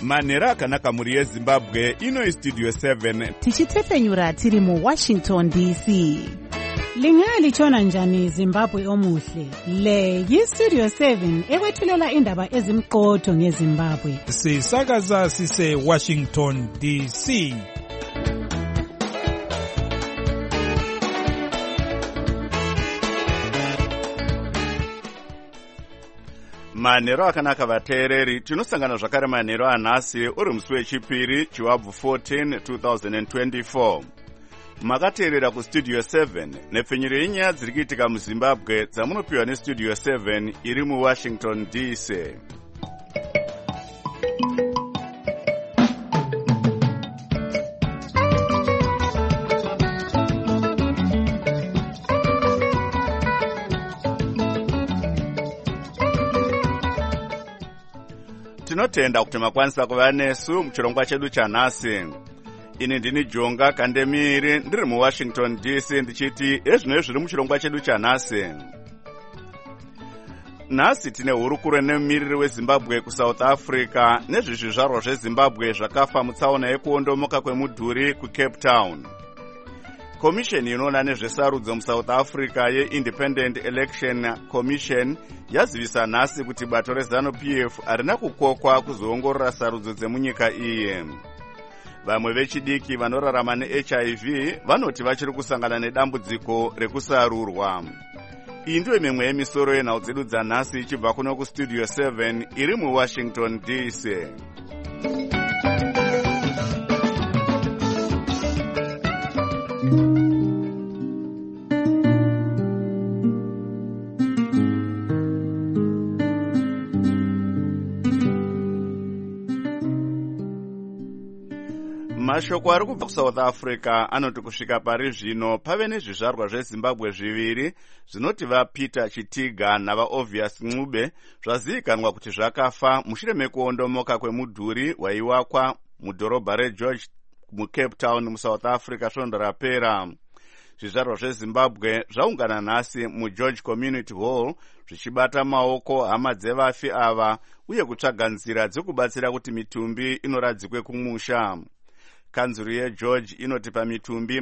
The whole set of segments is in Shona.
manhero akanaka mhuri yezimbabwe. Ino istudio 7 tichitefenyura tiri muWashington DC. Lingalitshona njani Zimbabwe omuhle? Le yistudio 7 ekwethulela indaba ezimqotho ngeZimbabwe. Sisakaza sise Washington DC. manhero akanaka vateereri. Tinosangana zvakare manhero anhasi uri musi wechipiri chiwabvu 14 2024. Makateerera kustudio 7 nepfenyuro yenyaya dziri kuitika muZimbabwe dzamunopiwa nestudio 7 iri muWashington DC. Tinotenda kuti makwanisa kuva nesu muchirongwa chedu chanhasi. Ini ndini Jonga Kandemiri ndiri muWashington DC ndichiti ezvino zviri muchirongwa chedu chanhasi. Nhasi tine hurukuro nemumiriri weZimbabwe kuSouth Africa nezvezvizvarwa zveZimbabwe zvakafa mutsaona yekuondomoka kwemudhuri kuCape Town. Komisheni inoona nezvesarudzo muSouth Africa yeIndependent Election Commission yazivisa nhasi kuti bato reZANU-PF harina kukokwa kuzoongorora sarudzo dzemunyika iyi. Vamwe vechidiki vanorarama neHIV vanoti vachiri kusangana nedambudziko rekusarurwa. Iyi ndiyo mimwe yemisoro yenhau dzedu dzanhasi ichibva kuno kustudio 7 iri muWashington DC. Mashoko ari kubva kuSouth Africa anoti kusvika pari zvino pave nezvizvarwa zveZimbabwe zviviri zvinoti vaPeter Chitiga navaOvius Ncube zvazivikanwa kuti zvakafa mushure mekuondomoka kwemudhuri waiwakwa mudhorobha reGeorge muCape Town muSouth Africa svondo rapera. Zvizvarwa zveZimbabwe zvaungana nhasi muGeorge Community Hall zvichibata maoko hama dzevafi ava uye kutsvaga nzira dzekubatsira kuti mitumbi inoradzikwe kumusha. Kanzuru yeGeorge inoti pamitumbi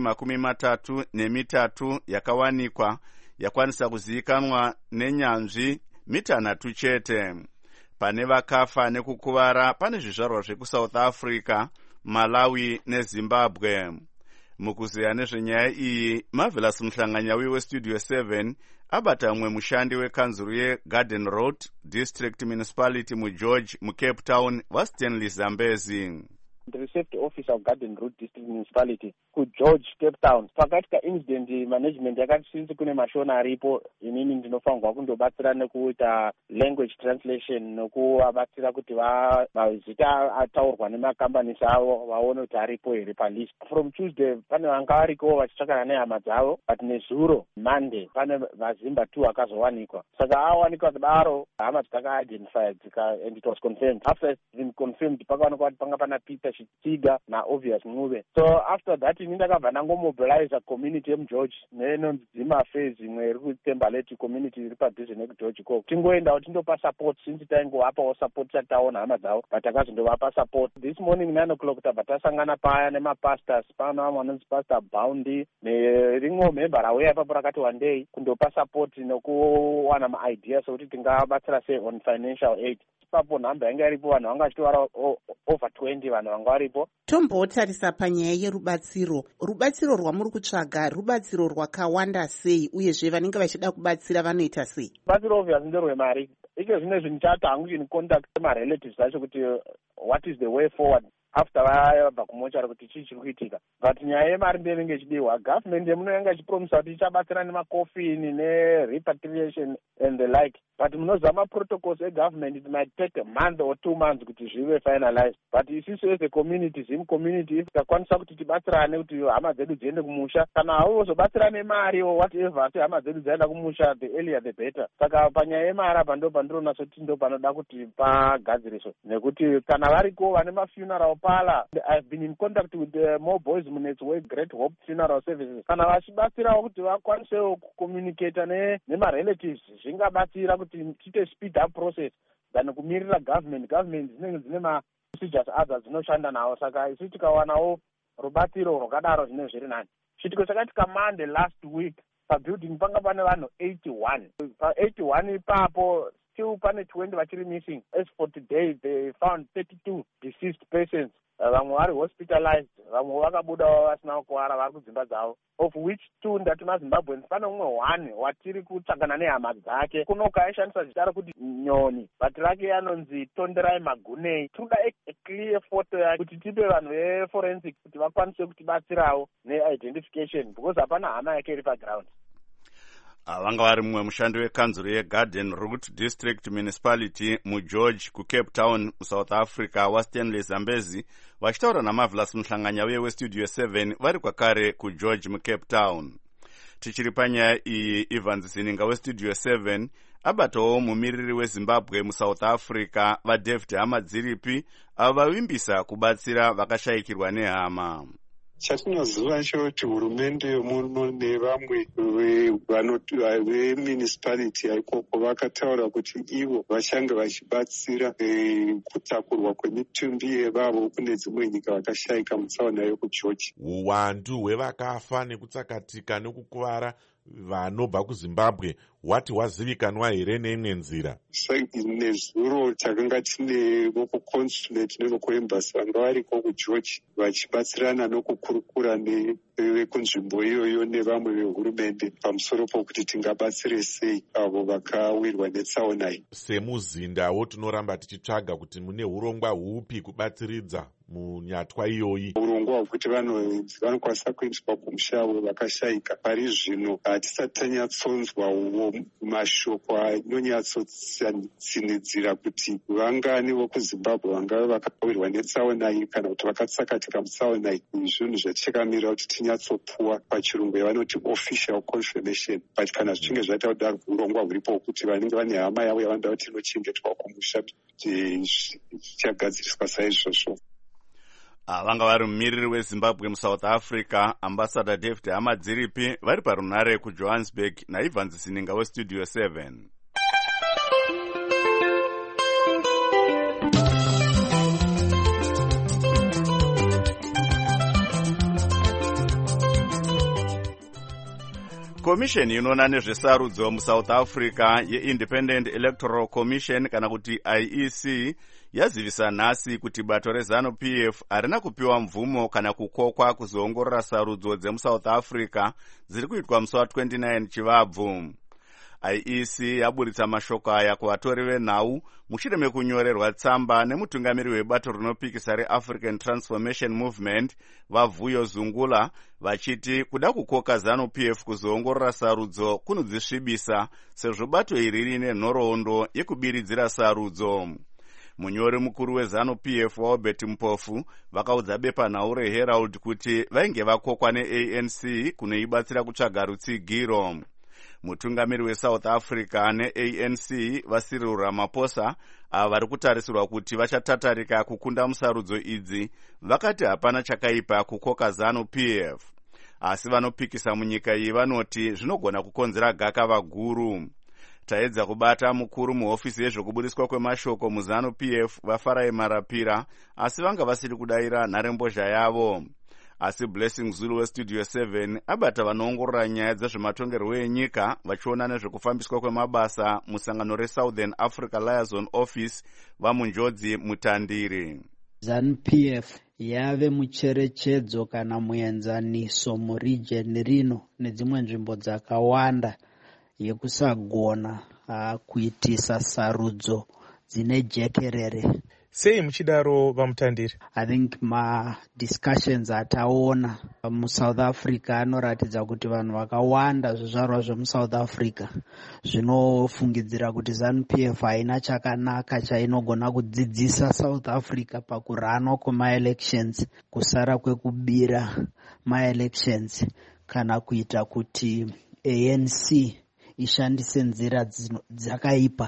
33 yakawanikwa yakwanisa kuzivikanwa nenyanzvi 3 chete. Pane vakafa nekukuvara pane zvizvarwa zvekuSouth Africa, Malawi neZimbabwe. Mukuziya nezvenyaya iyi, Marvelous Mhlanganyawi westudio 7 abata mumwe mushandi wekanzuru yeGarden Road District Municipality muGeorge muCape Town waStanley Zambezi. The receptor officer of Garden Road District Municipality ku George Cape Town pakatika incident management yakati since kune mashona aripo inini ndinofanirwa kundobatsira nekuita language translation nokuvabatsira kuti mazita ataurwa nemakambanisi avo vaone kuti aripo here palist. From Tuesday pane vanga variko vachitsvakana nehama dzavo, but nezuro Monday pane vazimba 2 akazowanikwa. Saka awanikwa kudaro hama dzaka-identified and it was confirmed. After it's been confirmed pakaonekwa kuti panga pana Peter Chitiga naOvius Ncube. So after that ndakabva ndangomobilize community yemuGeorge nenonzima phase imwe iri kuTembaleti community iri padhuze nekuGeorge ikoko. Tingoendawo tindopa support since taingovapawo support tataona hama dzavo but takazondovapa support. This morning 9 o'clock tabva tasangana paya nemapastors, pana vamwe vanonzi Pastor Boundy nerimwe member rauya ipapo rakati one day kundopa support nokuwana maideas okuti tingabatsira sei on financial aid. Ipapo nhamba yanga iripo vanhu vanga vachitovara over 20 vanhu vanga varipo. Tombotarisa panyaya yerubatsiro. Rubatsiro rwamuri kutsvaga rubatsiro rwakawanda sei uyezve vanenge vachida kubatsira vanoita sei? Rubatsiro obvious nderwemari. Iko zvine zvinhu chata hangu in contact marelatives acho kuti what is the way forward after vabva kumochari kuti chii chiri kuitika. But nyaya yemari ndiyo inenge ichidiwa. Government yemuno yanga ichipromisa kuti ichabatsira nemakofini nerepatriation and the like. But munozama protocols egovernment it might take a month or 2 months kuti zvive finalized. But isusu as a community, Zim community, if takwanisa kuti tibatsirane kuti hama dzedu dziende kumusha, kana havo zobatsira nemari or whatever, kuti hama dzedu dzienda kumusha, the earlier the better. Saka panyaya yemari apa ndo pandiona soti ndo panoda kuti pagadziriswe. Nekuti kana variko vane mafuneral pala, I've been in contact with more boys munets way Great Hope Funeral Services. Kana vachibatsirawo kuti vakwanisewo kucommunicate nemarelatives, zvingabatsira kuti tiite speed up process than kumirira government dzinenge dzine procedures other dzinoshanda nawo. Saka isi tikawanawo rubatsiro rwakadaro zvine zviri nani. Chitiko chakatika Monday last week pabuilding panga pane vanhu 81. Pa 81 ipapo still pane 20 vachiri missing. As for today they found 32 deceased persons. Vamwe vari hospitalized, vamwe vakabuda vasina kuwara vari kudzimba dzavo, of which 2 ndati maZimbabweans. Pane umwe 1 watiri kutsvagana nehama dzake kunoka aishandisa zita rekuti Nyoni, bati rake anonzi Tonderai Magunei. Toda a clear photo kuti tipe vanhu veforensic kuti vakwanise kutibatsirawo neidentification because hapana hama yake iri paground. Vanga vari mumwe mushandi wekanzuro yeGarden Root District Municipality muGeorge kuCape Town muSouth Africa waStanley Zambezi vachitaura naMarvelous Muhlanganya uye weStudio 7 vari kwakare kuGeorge muCape Town. Tichiri panyaya iyi, Evans Zininga weStudio 7 abatawo mumiriri weZimbabwe muSouth Africa vaDavid Hamadziripi avo vavimbisa kubatsira vakashayikirwa nehama. Chatinoziva choti hurumende yomuno nevamwe vemunicipality ikoko vakataura kuti ivo vachange vachibatsira kutakurwa kwemitumbi yevavo kune dzimwe nyika vakashayika mutsaona yokuGeorge. Uwandu hwevakafa nekutsakatika nekukuvara vanobva kuZimbabwe hwati hwazivikanwa here neimwe nzira? Nezuro takanga tine voko consulate nevoko embassy vanga variko kuGeorge vachibatsirana nokukurukura nevekunzvimbo iyoyo nevamwe vehurumende pamusoro pokuti tingabatsire sei avo vakawirwa netsaona iyi. Semuzindawo tinoramba tichitsvaga kuti mune urongwa hupi kubatsiridza munyatwa iyoyi. Urongwa hwekuti vanokwanisa kuendeswa kumshavo vakashayika. Pari zvino hatisati tanyatsonzwa mashoko anonyatsotsinhidzira kuti vangani vokuZimbabwe vangave vakawirwa netsaona iyi kana kuti vakatsakatika mutsaona iyi. Zvinhu zvatichakamira kuti tinyatsopuwa pachirungu yavanoti official confirmation, but kana zvichinge zvaita kudaro urongwa huripo hwekuti vanenge vane hama yavo yavanoda kuti inochengetwa kumusha zvichagadziriswa saizvozvo. Vanga vari mumiriri weZimbabwe muSouth Africa Ambassador David Hamadziripi vari parunhare kuJohannesburg naEvans Zininga weStudio 7. Komisheni inoona nezvesarudzo muSouth Africa yeIndependent Electoral Commission kana kuti IEC yazivisa nhasi kuti bato reZANU-PF harina kupiwa mvumo kana kukokwa kuzoongorora sarudzo dzemuSouth Africa dziri kuitwa musi wa29 Chivabvu. IEC yaburitsa mashoko aya kuvatori venhau mushure mekunyorerwa tsamba nemutungamiri webato rinopikisa reAfrican Transformation Movement vaVuyo Zungula vachiti kuda kukoka ZANU-PF kuzoongorora sarudzo kunodzisvibisa sezvo bato iri rine nhoroondo yekubiridzira sarudzo. Munyori mukuru weZANU-PF waObert Mpofu vakaudza bepanhau reHerald kuti vainge vakokwa neANC kunoibatsira kutsvaga rutsigiro. Mutungamiri weSouth Africa neANC vaCyril Ramaphosa ava vari kutarisirwa kuti vachatatarika kukunda musarudzo idzi vakati hapana chakaipa kukoka ZANU-PF, asi vanopikisa munyika iyi vanoti zvinogona kukonzera gakava guru. Taedza kubata mukuru muhofisi yezvokubudiswa kwemashoko muZANU-PF vaFarai Marapira, asi vanga vasiri kudayira nharembozha yavo. Asi Blessing Zulu weStudio 7 abata vanoongorora nyaya dzezvematongerwo enyika vachiona nezvekufambiswa kwemabasa musangano reSouthern Africa Liaison Office vamunjodzi Mutandiri. ZANU-PF yave mucherechedzo kana muenzaniso muregion rino nedzimwe nzvimbo dzakawanda yekusagona kuitisa sarudzo dzine jekerere. Sei muchidaro vaMutandiri? I think discussions ataona muSouth Africa anoratidza kuti vanhu vakawanda zvizvarwa zvemuSouth Africa zvinofungidzira kuti ZANU-PF haina chakanaka chainogona kudzidzisa South Africa pakuranwa kwemaelections, kusara kwekubira maelections kana kuita kuti ANC ishandise nzira dzakaipa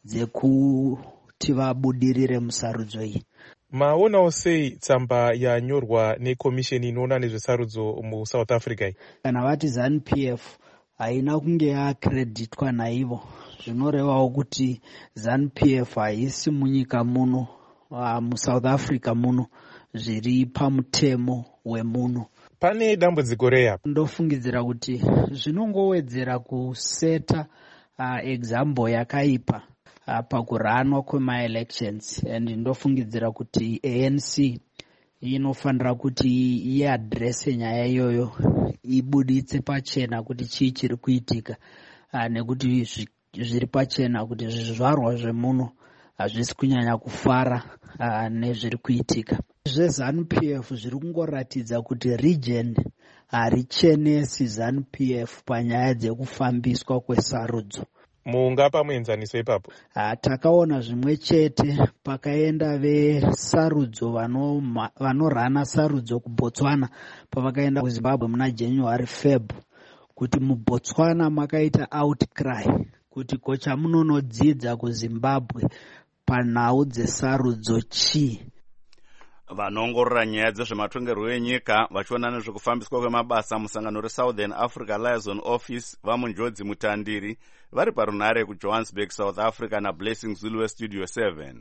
dzekuti vabudirire musarudzo iyi. Maonawo sei tsamba yanyorwa nekomisheni inoona nezvesarudzo muSouth Africa iyi? Kana vati ZANU-PF haina kunge yakreditwa naivo, zvinorevawo kuti ZANU-PF haisi munyika muno muSouth Africa muno zviri pamutemo wemuno. Pane dambudziko reyapo. Ndofungidzira kuti zvinongowedzera kuseta example yakaipa pakuranwa kwema-elections, and ndofungidzira kuti ANC inofanira kuti iadrese nyaya iyoyo, ibuditse pachena kuti chii chiri kuitika, nekuti zviri pachena kuti zvizvarwa zvemuno hazvisi kunyanya kufara nezviri kuitika. ZveZANU-PF zviri kungoratidza kuti region harichenesi ZANU-PF panyaya dzekufambiswa kwesarudzo. Mungapa muenzaniso ipapo? Takaona zvimwe chete pakaenda vesarudzo vanorana sarudzo kuBotswana pavakaenda kuZimbabwe muna January Feb, kuti muBotswana makaita outcry kuti kocha munonodzidza kuZimbabwe panhau dzesarudzo chii. Vanongorora nyaya dzezvematongerwo enyika vachiona nezvekufambiswa kwemabasa musangano reSouthern Africa Liaison Office vamunjodzi mutandiri vari parunare kuJohannesburg, South Africa naBlessing Zulu weStudio 7.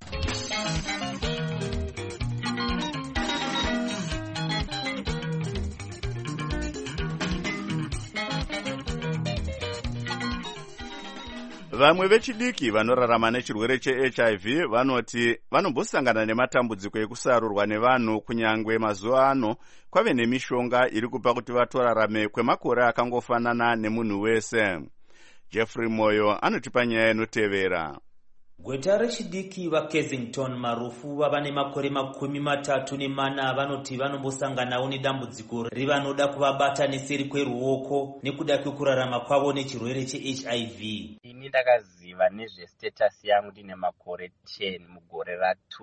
Vamwe vechidiki vanorarama nechirwere cheHIV vanoti vanombosangana nematambudziko ekusarurwa nevanhu kunyangwe mazuva ano kwave nemishonga iri kupa kuti vatorarame kwemakore akangofanana nemunhu wese. Jeffrey Moyo anotipa nyaya inotevera. Gweta rechidiki vaKensington Marufu vava nemakore 34 vanoti vanombosanganawo nedambudziko rivanoda kuvabata neseri kweruoko nekuda kwekurarama kwavo nechirwere cheHIV. Ini ndakaziva nezvestatus yangu ndine makore 10 mugore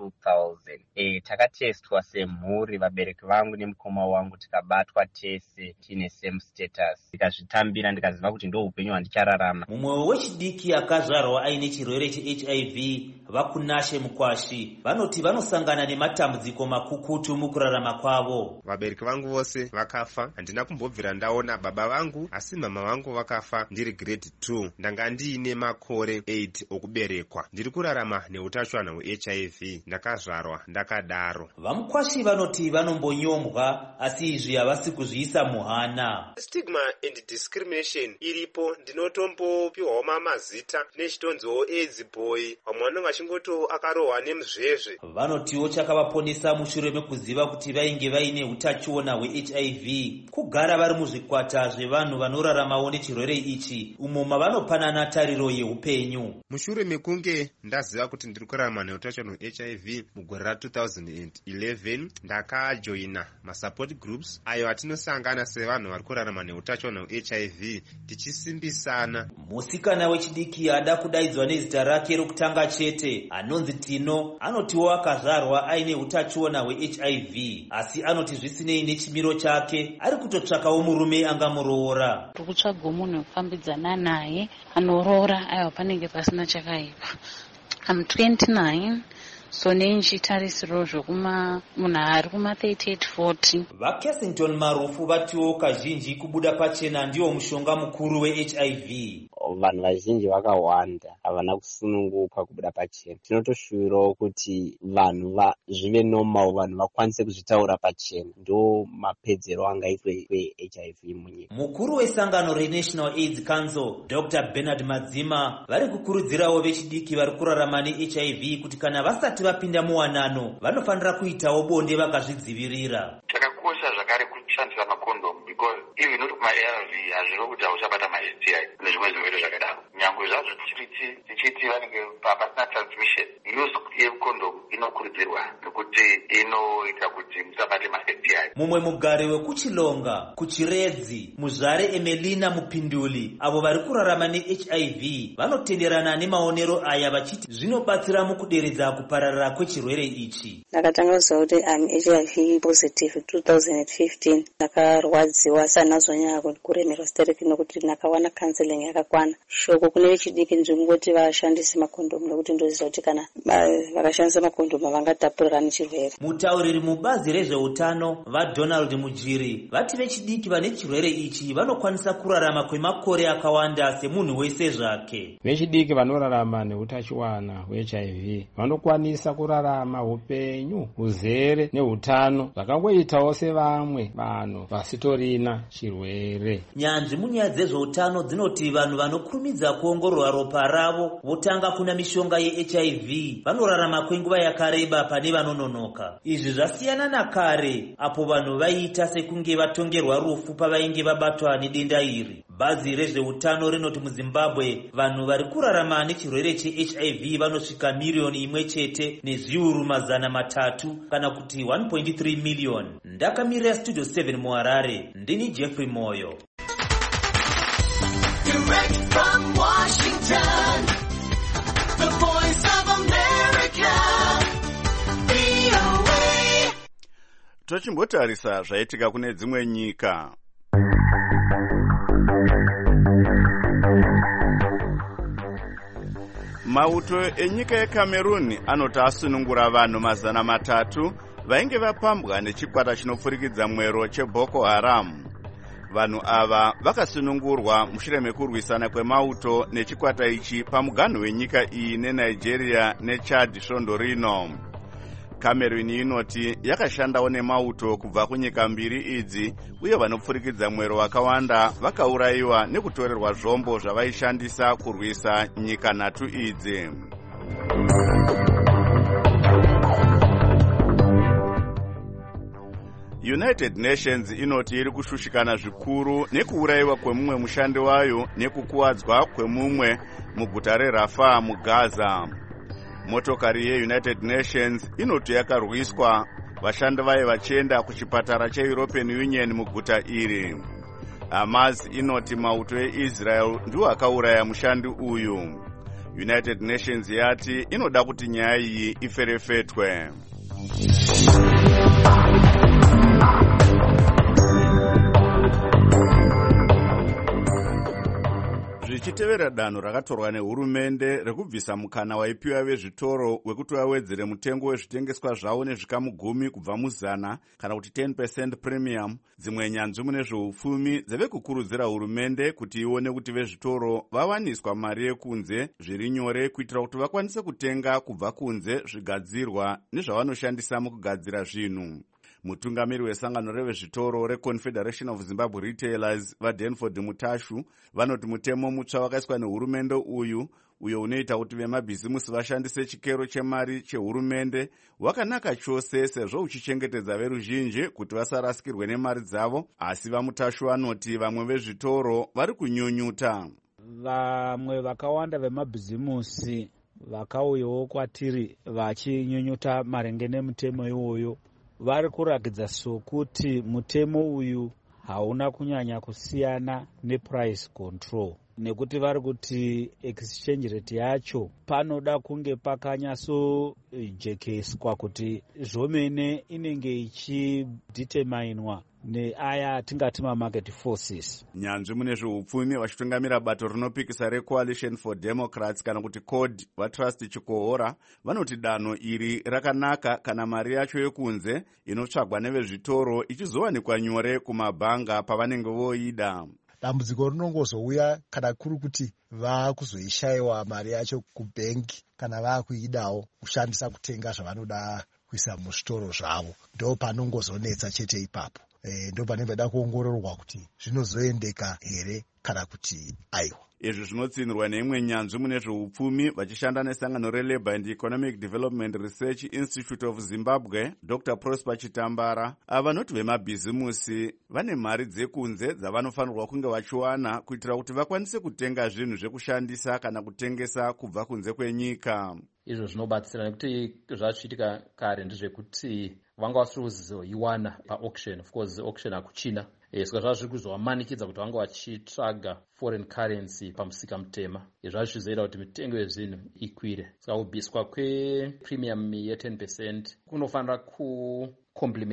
ra2000. Takatestwa semhuri, vabereki vangu nemukoma wangu tikabatwa tese tine same status. Ndikazvitambira ndikaziva kuti ndo upenyu hwandichararama. Mumwe wechidiki akazvarwa aine chirwere cheHIV vakunashe mukwashi vanoti vanosangana nematambudziko makukutu mukurarama kwavo. Vabereki vangu vose vakafa, handina kumbobvira ndaona baba vangu, asi mama vangu vakafa ndiri grade 2. Ndanga ndiine makore 8 okuberekwa. Ndiri kurarama neutachiona hweHIV, ndakazvarwa ndakadaro. Vamukwashi vanoti vanombonyombwa asi izvi havasi kuzviisa muhana. Stigma and discrimination iripo. Ndinotombopiwawo mamazita nechitonzo AIDS boy, vamwe vanenge vachingoto akarohwa nemuzvezve. Vanotiwo chakavaponesa mushure mekuziva kuti vainge vaine utachiona hweHIV kugara vari muzvikwata zvevanhu vanoraramawo nechirwere ichi umo mavanopanana tariro yeupenyu. Mushure mekunge ndaziva kuti ndiri kurarama neutachiona hweHIV mugore ra2011 ndakajoina masupport groups ayo atinosangana sevanhu vari kurarama neutachiona hweHIV tichisimbisana. Musikana wechidiki ada kudaidzwa nezita rake rokutanga chete anonzi Tino anotiwo akazvarwa aine utachiona hweHIV asi anoti zvisinei nechimiro chake ari kutotsvakawo murume angamuroora. Tikutsvaga munhu wekufambidzana naye anoroora aiwa panenge pasina chakaipa. I'm 29. So nenchitarisiro zvokuma munhu ari kuma 38-40. VaKensington Marufu vatiwo kazhinji kubuda pachena ndiwo mushonga mukuru weHIV. Vanhu vazhinji vakawanda havana kusununguka kubuda pachena. Tinotoshuwirawo kuti vanhu zvive normal, vanhu vakwanise kuzvitaura pachena. Ndo mapedzero angaitwe kweHIV munyika. Mukuru wesangano reNational AIDS Council Dr. Bernard Madzima vari kukurudzirawo vechidiki vari kurarama neHIV kuti kana vasati vapinda muwanano vanofanira kuitawo bonde vakazvidzivirira. Chakakosha zvakare kushandisa makondomu because even not kuma-ARV hazviro kuti hauchabata ma-STI nezvimwe zvirwere zvakadaro. Nyangwe zvazvo tichiti vanenge pasina transmission, use yekondomu inokurudzirwa nekuti inoita kuti musabate ma-STI. Mumwe mugari wekuchilonga, kuchiredzi, muzvare Emelina Mupinduli avo vari kurarama neHIV vanotenderana nemaonero aya vachiti zvinobatsira mukuderedza kupararira kwechirwere ichi. Ndakatanga kuziva kuti I'm HIV positive 2015. 2015 ndakarwadziwa sanazonyanya kuremerwa stereki nokuti ndakawana counseling yakakwana. Shoko kune vechidiki ndingoti vashandise makondomu nokuti ndoziva kuti kana vakashandisa makondomu vangatapurira chirwere. Mutauriri mubazi rezveutano vaDonald Mujiri vati vechidiki vane chirwere ichi vanokwanisa kurarama kwemakore akawanda semunhu wese zvake. Vechidiki vanorarama neutachiwana hweHIV vanokwanisa kurarama upenyu huzere neutano zvakangoitawo sevamwe vanhu vasitorina chirwere. Nyanzvi munyaya dzezveutano dzinoti vanhu vanokurumidza kuongorora ropa ravo votanga kuna mishonga yeHIV vanorarama kwenguva yakareba pane vanononoka. Izvi zvasiyana nakare apo vanhu vaiita sekunge vatongerwa rufu pavainge vabatwa nedenda iri. Bazi rezveutano rinoti muZimbabwe vanhu vari kurarama nechirwere cheHIV vanosvika miriyoni imwe chete nezviuru mazana matatu kana kuti 1.3 million. Ndakamirira Studio 7 muHarare, ndini Jeffrey Moyo. Direct from Washington, the voice of America, VOA. Tochimbotarisa zvaitika kune dzimwe nyika. Mauto enyika yeCameroon anoti asunungura vanhu mazana matatu vainge vapambwa nechikwata chinopfurikidza mwero cheBoko Haram. Vanhu ava vakasunungurwa mushure mekurwisana kwemauto nechikwata ichi pamuganhu wenyika iyi neNigeria neChad svondo rino. Cameroon inoti yakashandawo nemauto kubva kunyika mbiri idzi uye vanopfurikidza mwero vakawanda vakaurayiwa nekutorerwa zvombo zvavaishandisa kurwisa nyika nhatu idzi. United Nations inoti iri kushushikana zvikuru nekuurayiwa kwemumwe mushandi wayo nekukuwadzwa kwemumwe muguta reRafah muGaza. Motokari yeUnited Nations inoti yakarwiswa vashandi vayo vachienda kuchipatara cheEuropean Union muguta iri. Hamas inoti mauto eIsrael ndiwo akauraya mushandi uyu. United Nations yati inoda kuti nyaya iyi iferefetwe. Zvichitevera danho rakatorwa nehurumende rekubvisa mukana waipiwa vezvitoro wekuti wawedzere mutengo wezvitengeswa zvavo nezvikamu 10 kubva muzana kana kuti 10% premium, dzimwe nyanzvi mune zveupfumi dzave kukurudzira hurumende kuti ione kuti vezvitoro vawaniswa mari yekunze zviri nyore kuitira kuti vakwanise kutenga kubva kunze zvigadzirwa nezvavanoshandisa mukugadzira zvinhu. Mutungamiri wesangano revezvitoro reConfederation of Zimbabwe Retailers vaDenford Mutashu vanoti mutemo mutsva wakaiswa nehurumende uyo unoita kuti vemabhizimusi vashandise chikero chemari chehurumende wakanaka chose sezvo uchichengetedza veruzhinji kuti vasarasikirwe nemari dzavo, asi vaMutashu vanoti vamwe vezvitoro vari kunyunyuta. Vamwe vakawanda vemabhizimusi vakauyawo kwatiri vachinyunyuta maringe nemutemo iwoyo. Vari kurakidza sokuti mutemo uyu hauna kunyanya kusiyana neprice control, nekuti vari kuti exchange rate yacho panoda kunge pakanyasojekeswa kuti zvomene inenge ichideterminwa neaya tingati mamarket forces. Nyanzvi mune zveupfumi vachitungamira bato rinopikisa reCoalition for Democrats kana kuti CODE vaTrust Chikohora vanoti danho iri rakanaka kana mari yacho yekunze inotsvagwa nevezvitoro ichizowanikwa nyore kumabhanga pavanenge voida. Dambudziko rinongozouya kana kuri kuti vakuzoishayiwa mari yacho kubhengi kana vakuidawo kushandisa kutenga zvavanoda kuisa muzvitoro zvavo, ndo panongozonetsa chete ipapo. Ndo panenge pada kuongororwa kuti zvinozoendeka here kana kuti aiwa. Izvi zvinotsinirwa neimwe nyanzvi mune zveupfumi vachishanda nesangano reLabour and Economic Development Research Institute of Zimbabwe, Dr. Prosper Chitambara. Vanoti vemabhizimusi vane mari dzekunze dzavanofanirwa kunge vachiwana kuitira kuti vakwanise kutenga zvinhu zvekushandisa kana kutengesa kubva kunze kwenyika. Izvo zvinobatsira nekuti zvachiitika kare ndezvekuti vanga vasiri kuzoiwana paauction. Of course auction hakuchina, saka zvava zviri kuzovamanikidza kuti vanga vachitsvaga foreign currency pamusika mutema. Zvava zvichizoita kuti mitengo yezvinhu ikwire. Saka kubviswa kwepremium ye 10% kunofanira kukomplementwa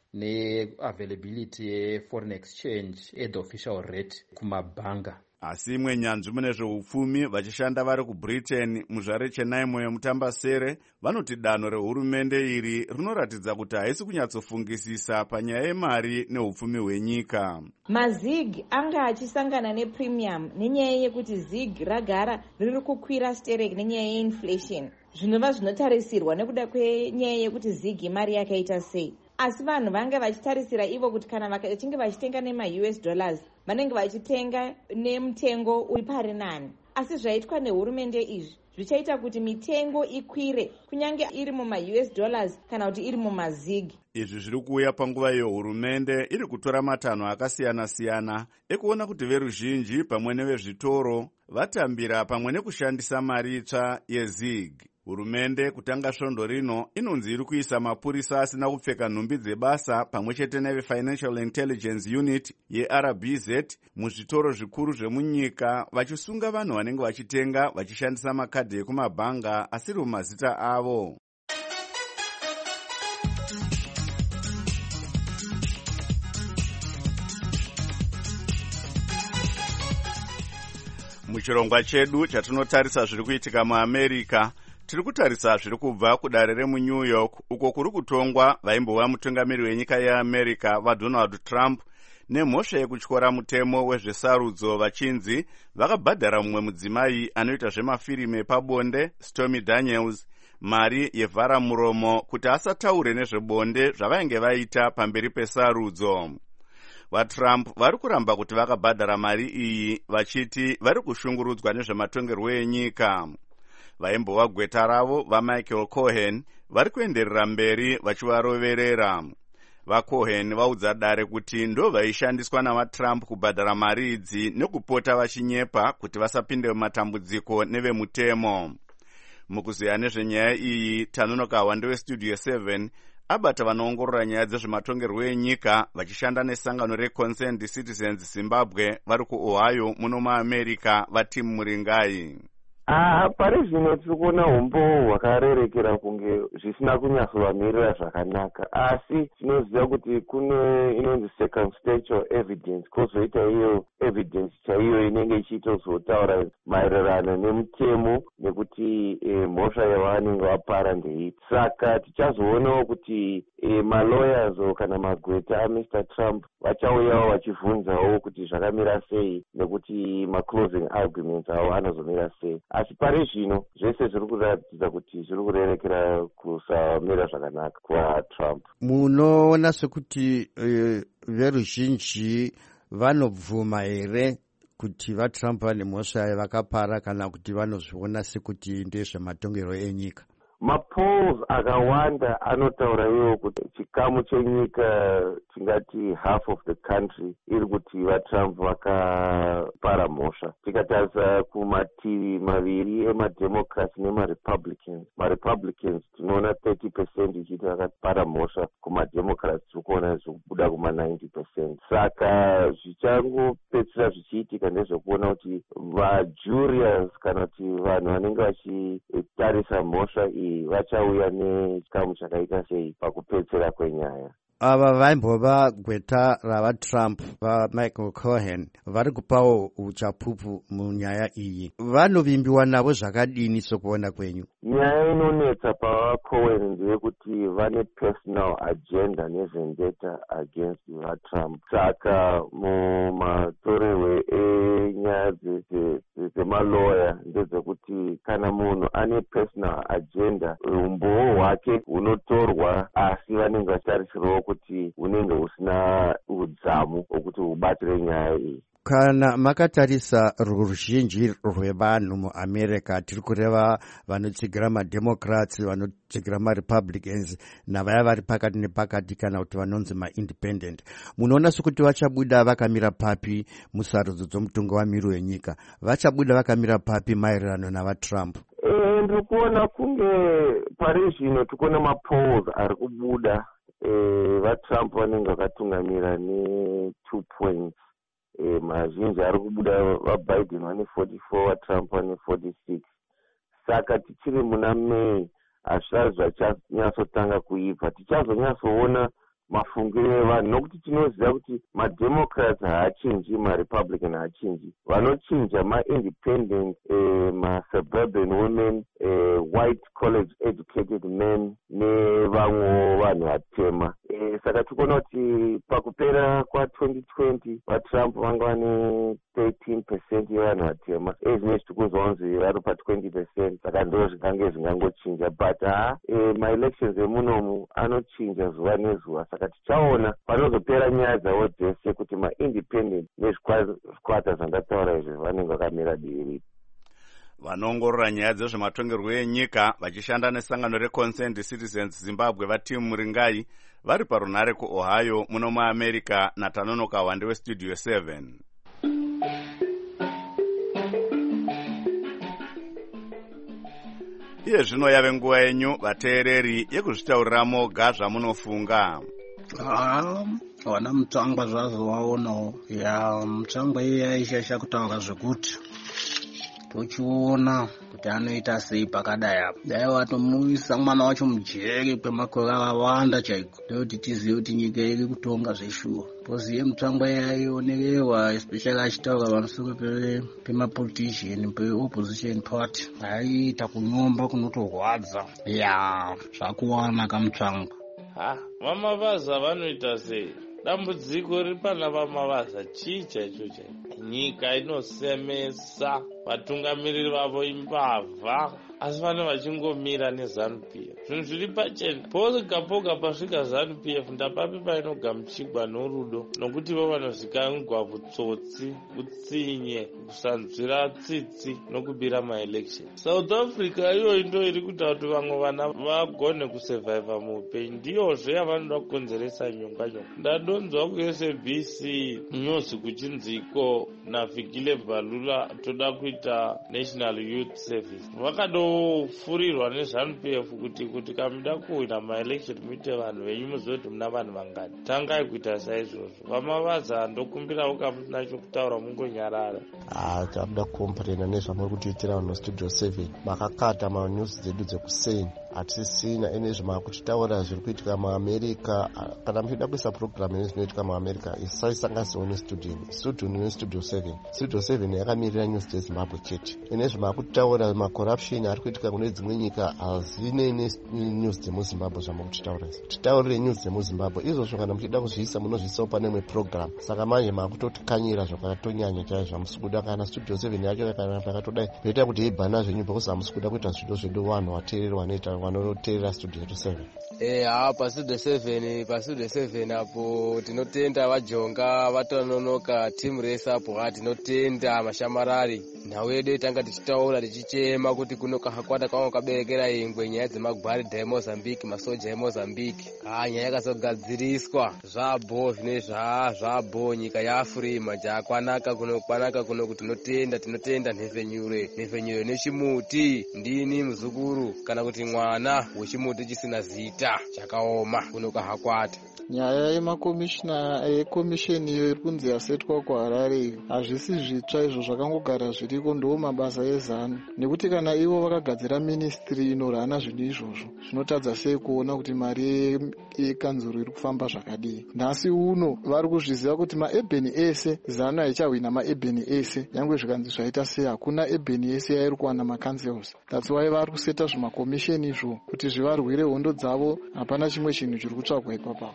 neavailability yeforeign exchange at the official rate kumabhanga. Asi imwe nyanzvi mune zveupfumi vachishanda vari kubritain muzvare chenaimo yemutambasere vanoti danho rehurumende iri rinoratidza kuti haisi kunyatsofungisisa panyaya yemari neupfumi hwenyika. mazig anga achisangana nepremium nenyaya yekuti zig ragara riri kukwira stereki nenyaya yeinflation, zvinova zvinotarisirwa nekuda kwenyaya yekuti zig mari yakaita sei. Asi vanhu vanga vachitarisira ivo kuti kana vachinge vachitenga nema-US dollars vanenge vachitenga nemutengo uri pari nani. Asi zvaitwa nehurumende izvi zvichaita kuti mitengo ikwire kunyange iri muma-US dollars kana kuti iri mumazig. Izvi zviri kuuya panguva iyo hurumende iri kutora matanho akasiyana-siyana ekuona kuti veruzhinji pamwe nevezvitoro vatambira pamwe nekushandisa mari itsva yezig. Hurumende kutanga svondo rino inonzi iri kuisa mapurisa asina kupfeka nhumbi dzebasa pamwe chete neve-Financial Intelligence Unit yeRBZ muzvitoro zvikuru zvemunyika vachisunga vanhu vanenge vachitenga vachishandisa makadhi ekumabhanga asiri mumazita avo. Muchirongwa chedu chatinotarisa zviri kuitika muAmerica, tiri kutarisa zviri kubva kudare remuNew York uko kuri kutongwa vaimbova mutungamiri wenyika yeAmerica vaDonald Trump nemhosva yekutyora mutemo wezvesarudzo vachinzi vakabhadhara mumwe mudzimai anoita zvemafirimu epabonde Stormy Daniels mari yevhara muromo kuti asataure nezvebonde zvavainge vaita pamberi pesarudzo. VaTrump vari kuramba kuti vakabhadhara mari iyi vachiti vari kushungurudzwa nezvematongerwo enyika. Vaimbova gweta ravo vaMichael Cohen vari kuenderera mberi vachivaroverera. VaCohen vaudza dare kuti ndo vaishandiswa navaTrump kubhadhara mari idzi nekupota vachinyepa kuti vasapinde mumatambudziko nevemutemo. Mukuziya nezvenyaya iyi, Tanonoka Wande weStudio 7 abata vanoongorora nyaya dzezvematongerwo enyika vachishanda nesangano reConcerned Citizens Zimbabwe vari kuOhio muno muAmerica vaTim Muringai. Pari zvino tiri kuona umbo hwakarerekera kunge zvisina kunyatsovamirira zvakanaka, asi tinoziva kuti kune inonzi circumstantial evidence, kwozoita iyo evidence chaiyo inenge ichitozotaura maererano nemutemo nekuti mhosva yavanenge vapara ndeipi. Saka tichazoonawo kuti malawyers kana magweta aMr Trump vachauyawo vachibvunzawo kuti zvakamira sei nekuti maclosing arguments avo anozomira sei. Asi pari zvino zvese zviri kuratidza kuti zviri kurerekera kusamira zvakanaka kwaTrump. Munoona sekuti veruzhinji vanobvuma here kuti vaTrump vane mhosva yavakapara kana kuti vanozviona sekuti ndezvematongerwo enyika? Mapolls akawanda anotaura iwo kuti chikamu chenyika tingati half of the country iri kuti vaTrump vakapara mhosva. Tikatarisa kumativi maviri emademocrats nemarepublicans tinoona 30% ichiti vakapara mhosva, kumademocrats tiri kuona zvikubuda kuma-90%. Saka zvichangopedzisira zvichiitika ndezvekuona kuti vajuriors kana kuti vanhu vanenge vachitarisa mhosva iyi vachauya nechikamu chakaita sei pakupedzisira kwenyaya. Ava vaimbova gweta ravaTrump vaMichael Cohen vari kupawo uchapupu munyaya iyi. Vanovimbiwa navo zvakadini sokuona kwenyu? Nyaya inonetsa pavaCohen ndeyekuti vane personal agenda nevendetta against vaTrump. Saka mumatorerwe enyaya dzemaloya ndedzekuti kana munhu ane personal agenda umboo hwake hunotorwa, asi vanenge vachitarisirawo kuti unenge usina udzamu hwekuti hubatire nyaya iyi. Kana makatarisa ruzhinji rwevanhu muAmerica, tiri kureva vanotsigira mademocrats, vanotsigira marepublicans navaya vari pakati nepakati kana kuti vanonzi maindependent, munoona sekuti vachabuda vakamira papi musarudzo dzomutongo wamiri wenyika? Vachabuda vakamira papi maererano navaTrump? Ndiri kuona kunge pari zvino tikuona mapolls ari kubuda, vaTrump vanenge vakatungamira ne2 points. Mazhinji ari kubuda vaBiden vane 44, vaTrump vane 46. Saka tichiri muna May hazvisati zvachanyatsotanga kuibva. Tichazonyatsoona mafungiro evanhu, nokuti tinoziva kuti mademocrats haachinji, marepublican haachinji. Vanochinja maindependent, masuburban women, white college educated men nevamwewo vanhu vatema. Saka tikuona kuti pakupera kwa2020 vatrump vanga vane 13% yevanhu vatema. Ezvinezvi tikuzonzi vari pa20%, saka ndo zvikange zvingangochinja. But maelections emunomu anochinja zuva nezuva, saka tichaona panozopera nyaya dzavo dzese kuti maindependent nezvikwata zvandataura izvi vanenge vakamira divi ripi. Vanoongorora nyaya dzezvematongerwo enyika vachishanda nesangano reConcerned Citizens Zimbabwe vati Muringai vari parunhare kuOhio muno muAmerica naTanonoka Wande weStudio 7. Iye zvino yave nguva yenyu vateereri yekuzvitaurira moga zvamunofunga. Wana mutsangwa zvazo waonawo mutsangwa iye yaishasha kutaura zvekuti tochiona kuti anoita sei pakadai apa. Dai watomuisa mwana wacho mujeri kwemakore akawanda chaiko, ndokuti tizive kuti nyika iri kutonga zveshuwa. Poziye mutsangwa yaionekerwa especially achitaura pamusoro pemapolitician peopposition party aiita kunyomba kunotorwadza. Zvakuwana kamutsangwa. Vamavaza vanoita sei? Dambudziko riri pana vamavaza chii chaicho chaicho? Nyika inosemesa, vatungamiriri vavo imbavha, asi vane vachingomira neZANU-PF. Zvinhu zviri pachena. Poga pasvika ZANU-PF ndapapi painogamuchigwa norudo, nokuti vo vanozikanzwa vutsotsi, utsinye, kusanzwira tsitsi nokubira maelection. South Africa iyoyi ndo iri kuita kuti vamwe vana vagone kusurviva muupenyu. Ndiyozve yavanoda kukonzeresa nyonganyonga. Ndadonzwa kuSABC news kuchinziko naVikile Bhalula toda kuita National Youth Service. Vakadofurirwa neZANU-PF kuti kamuda kuwina maelection muite vanhu venyu muzive kuti muna vanhu vangani. Tangai kuita saizvozvo. Vamavaza ndokumbirawo kamuna chokutaura mungonyarara. Takuda kukomplena nezvamuri kutiitira vanhu Studio 7. Makakata manews dzedu dzekuseni. Hatisisina ene zvamakutitaura zviri kuitika muAmerica. Kana muchida kuisa program nezvinoitika muAmerica isaisanganisawo nestudio nestudio 7. Studio 7 yakamirira news dzeZimbabwe chete. Ene zvamakutaura macorruption ari kuitika kune dzimwe nyika hazine news dzemuZimbabwe zvamakutitaura. Titaurire news dzemuZimbabwe. Izvozvo kana muchida kuzviisa munozviisawo pane imwe program. Saka manje makutotikanyira zvakatonyanya chaizvo zvamusikuda. Kana Studio 7 yacho kana pakatodai zvoita kuti ibhana zvenyu because hamusikuda kuita zviro zvedu vanhu vateereri vanoteerera Studio 7. Pasudio 7 apo tinotenda vajonga vatanonoka team race apo tinotenda mashamarari. Nhau yedu tanga tichitaura tichichema kuti kuno kahakwata kwangu kaberekera ingwe nyaya dzemagwaridha eMozambique, masoja eMozambique. Nyaya yakazogadziriswa zvabo zvinezvi zvabo nyika yaFrima jakwanaka kuno kuti tinotenda nhefenyure nechimuti ndini muzukuru kana kuti mwana wechimuti chisina zita chakaoma kuno kahakwata. Nyaya yekomisheni iyo iri kunzi yasetwa kuHarare hazvisi zvitsva, izvo zvakangogara zviriko, ndo mabasa eZANU. Nekuti kana ivo vakagadzira ministry inorana zvinhu izvozvo, zvinotadza sei kuona kuti mari yekanzuro iri kufamba zvakadii. Nhasi uno vari kuzviziva kuti maebheni ese ZANU haichahwina maebheni ese, nyangwe zvikanzi zvaita sei hakuna ebheni ese yairi kuwana macancels. That's why vari kuseta zvimakomisheni izvo kuti zvivarwire hondo dzavo. Hapana chimwe chinhu chiri kutsvagwa ipapo.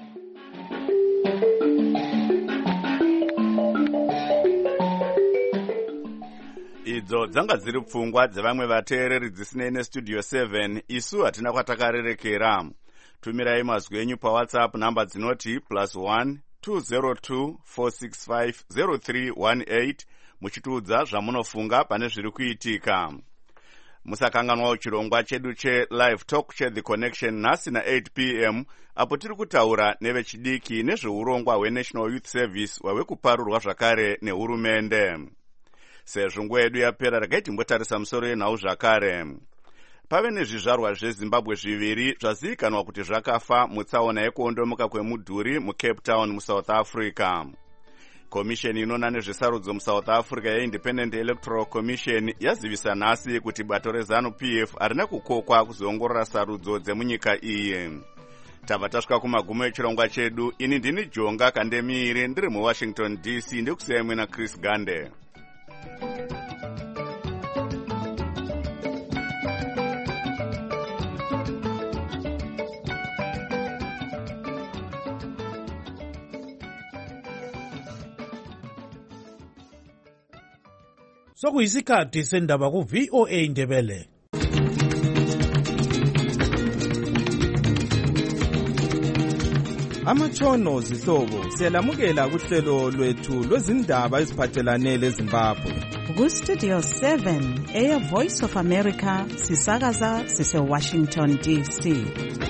Idzo dzanga dziri pfungwa dzevamwe vateereri dzisinei neStudio 7. Isu hatina kwatakarerekera. Tumirai mazwi enyu paWhatsApp namba dzinoti +1 202 465 0318 muchitiudza zvamunofunga pane zviri kuitika. Musakanganwa chirongwa chedu cheLive Talk cheThe Connection nhasi na8 p.m. apo tiri kutaura nevechidiki nezveurongwa hweNational Youth Service hwekuparurwa zvakare nehurumende. Sezvo nguva yedu yapera regai timbotarisa musoro yenhau zvakare. Pave nezvizvarwa zveZimbabwe zviviri zvazivikanwa kuti zvakafa mutsaona yekuondomoka kwemudhuri muCape Town muSouth Africa. Komisheni inoona nezvesarudzo muSouth Africa yeIndependent Electoral Commission yazivisa nhasi kuti bato reZANU-PF harina kukokwa kuzoongorora sarudzo dzemunyika iyi. tabva tasvika kumagumo echirongwa chedu. Ini ndini Jonga Kandemiri ndiri muWashington DC, ndikusiyai mwena Chris Gande. Sokuyisikhathi sendaba ku-VOA Indebele. Amatshono zihlobo siyalamukela kuhlelo lwethu lwezindaba eziphathelane leZimbabwe. Ku-Studio 7 Air Voice of America sisakaza sise-Washington DC.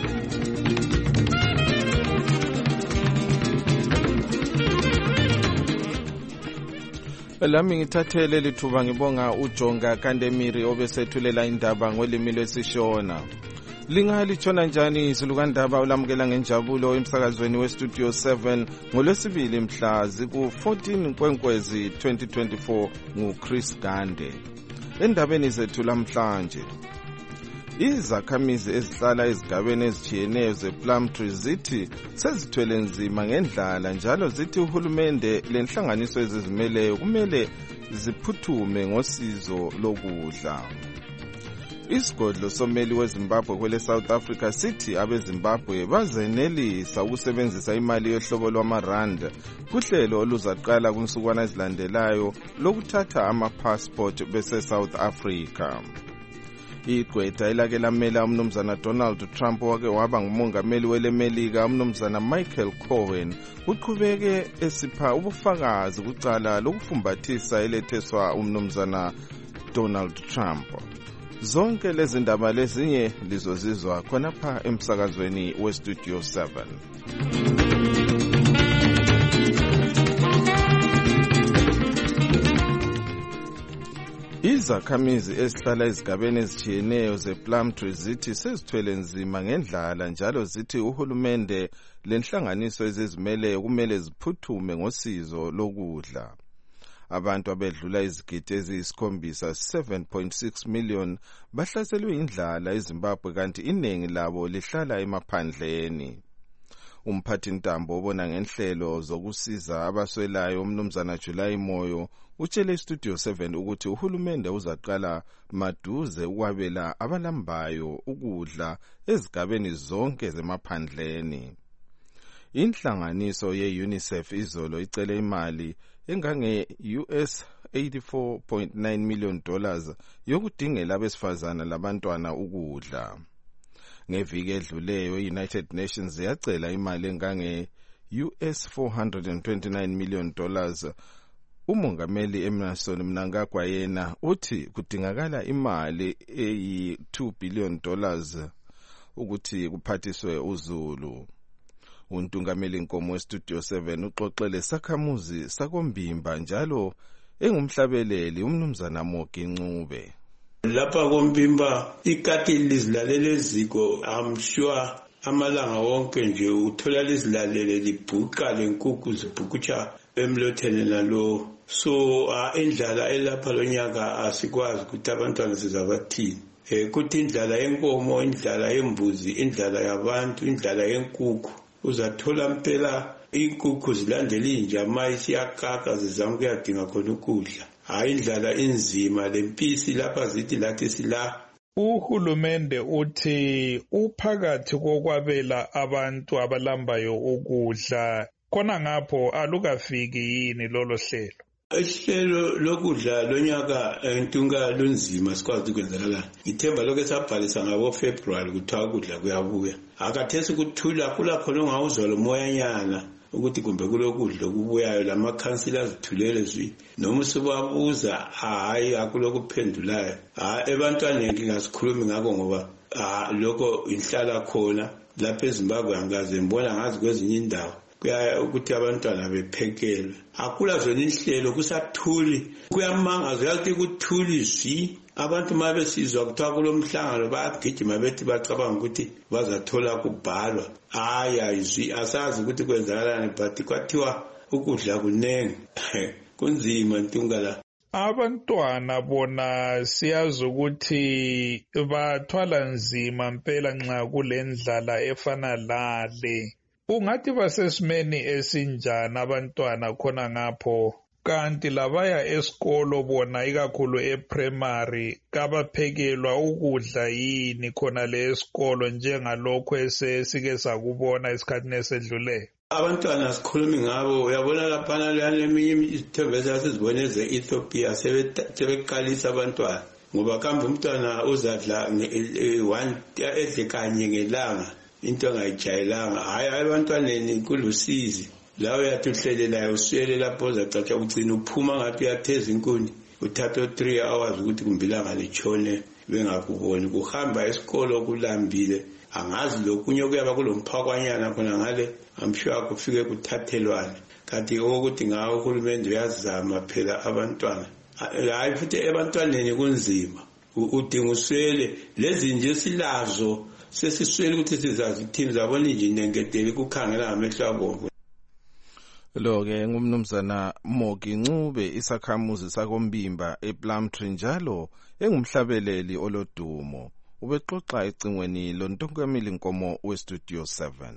Lami ngithathele lithuba ngibonga uJonga Kandemiri obesethulela indaba ngolimi lwesiShona. Lingalithona njani izilukandaba olamukela ngenjabulo emsakazweni weStudio 7 ngolwesibili mhla ziku-14 Nkwenkwezi 2024 nguChris Gande. Endabeni zethu lamhlanje, izakhamizi ezihlala ezigabeni ezitshiyeneyo zePlumtree zithi sezithwele nzima ngendlala, njalo zithi uhulumende lenhlanganiso ezizimeleyo kumele ziphuthume ngosizo lokudla. Isigodlo someli weZimbabwe kwele South Africa sithi abeZimbabwe bazenelisa ukusebenzisa imali yohlobo lwamarand kuhlelo oluzaqala kunsukwana ezilandelayo lokuthatha amapassport bese South Africa. Igqwetha elake lamela umnumzana Donald Trump wake waba ngumongameli welemelika umnumzana Michael Cohen uqhubeke esipha ubufakazi kucala lokufumbathisa eletheswa umnumzana Donald Trump. Zonke lezi ndaba lezinye lizozizwa khonapha emsakazweni weStudio 7. Izakhamizi ezihlala ezigabeni ezitshiyeneyo zePlumtree zithi sezithwele nzima ngendlala, njalo zithi uhulumende lenhlanganiso ezizimeleyo kumele ziphuthume ngosizo lokudla. Abantu abedlula izigidi eziyisikhombisa 7.6 million bahlaselwe indlala eZimbabwe, kanti iningi labo lihlala emaphandleni. Umphathintambo obona ngenhlelo zokusiza abaswelayo umnumzana July Moyo utshele iStudio 7 ukuthi uhulumende uzaqala maduze ukwabela abalambayo ukudla ezigabeni zonke zemaphandleni. Inhlanganiso ye-UNICEF izolo icele imali engange US $84.9 million yokudingela abesifazana labantwana ukudla. Ngeviki edluleyo iUnited Nations yacela imali engange US $429 million. Umongameli Emmerson Mnangagwa yena uthi kudingakala imali eyi$2 billion ukuthi kuphathiswe uZulu. Untungameli Nkomo weStudio 7 uxoxele sakhamuzi sakombimba njalo engumhlabeleli umnumzana Mogi Ncube. Lapha kombimba ikati lizilalele eziko, I'm sure amalanga wonke nje uthola lizilalele libhuqa lenkukhu zibhukutsha emlotheni nalo. So indlala elapha lonyaka asikwazi ukuthi abantwana sizabathini. Kuthi indlala yenkomo, indlala yembuzi, indlala yabantu, indlala yenkukhu. Uzathola mpela inkukhu zilandela inja mayisi yakaka zizama kuyadinga khona ukudla. Hayi indlala inzima lempisi lapha zithi lathi sila. Uhulumende uthi uphakathi kokwabela abantu abalambayo ukudla, khona ngapho alukafiki yini lolo hlelo? Ihlelo lokudla lonyaka entunga lunzima sikwazi ukwenzakalana. Ngithemba lokho esabhalisa ngabo February kuthiwa ukudla kuyabuya. Akathesi kuthula kula khona ungawuzwa lo moyanyana ukuthi kumbe kulokudla okubuyayo, lamakhansila azithulele zwi noma sibabuza hayi akulokuphendulayo. Ebantwaneni ngingasikhulumi ngako ngoba lokho inhlala khona lapha eZimbabwe angaze ngibona ngazi kwezinye indawo kuya ukuthi abantwana bephekelwe. Akula zona inhlelo kusathuli, kuyamangaza yathi kuthuli zwi. Abantu mabesizwa kuthiwa kulomhlangano bayagijima bethi bacabanga ukuthi bazathola kubhalwa. Izwi asazi ukuthi kwenzakalani, but kwathiwa ukudla kunengi. Kunzima ntungala. abantwana bona siyazi ukuthi bathwala nzima mpela nxa kulendlala efana lale. Ungathi basesimeni esinjani abantwana khona ngapho? Kanti labaya esikolo bona ikakhulu eprimary kabaphekelwa ukudla yini khona le esikolo njengalokho esike sakubona esikhathini esedluleyo? Abantwana sikhulumi ngabo, uyabona laphana leminye izithombe esizibone ze-Ethiopia sebeqalisa abantwana ngoba kambe umntwana uzadla one edle kanye ngelanga into angayijayelanga. Hayi abantwaneni kulusizi la uyathi uhlelelayo uswele lapho uzacatsha ugcina uphuma ngathi uyatheza inkuni uthatha 3 hours ukuthi kumbilanga litshone bengakuboni. Kuhamba esikolo kulambile, angazi lokunye kuyaba kulomphakanyana khona ngale, I'm sure kufike kuthathelwane. Kanti ukuthi ngawo uhulumende uyazama phela abantwana. Hayi futhi ebantwaneni kunzima, udinga uswele lezi nje silazo sesiswele ukuthi sizazi thini zabona nje nengeteli kukhangela ngamehlo abomvu. Lo-ke ngumnumzana Mogi Ncube, isakhamuzi sakoMbimba ePlumtree njalo engumhlabeleli olodumo. Ubexoxa ecingweni loNtongamili Nkomo weStudio 7.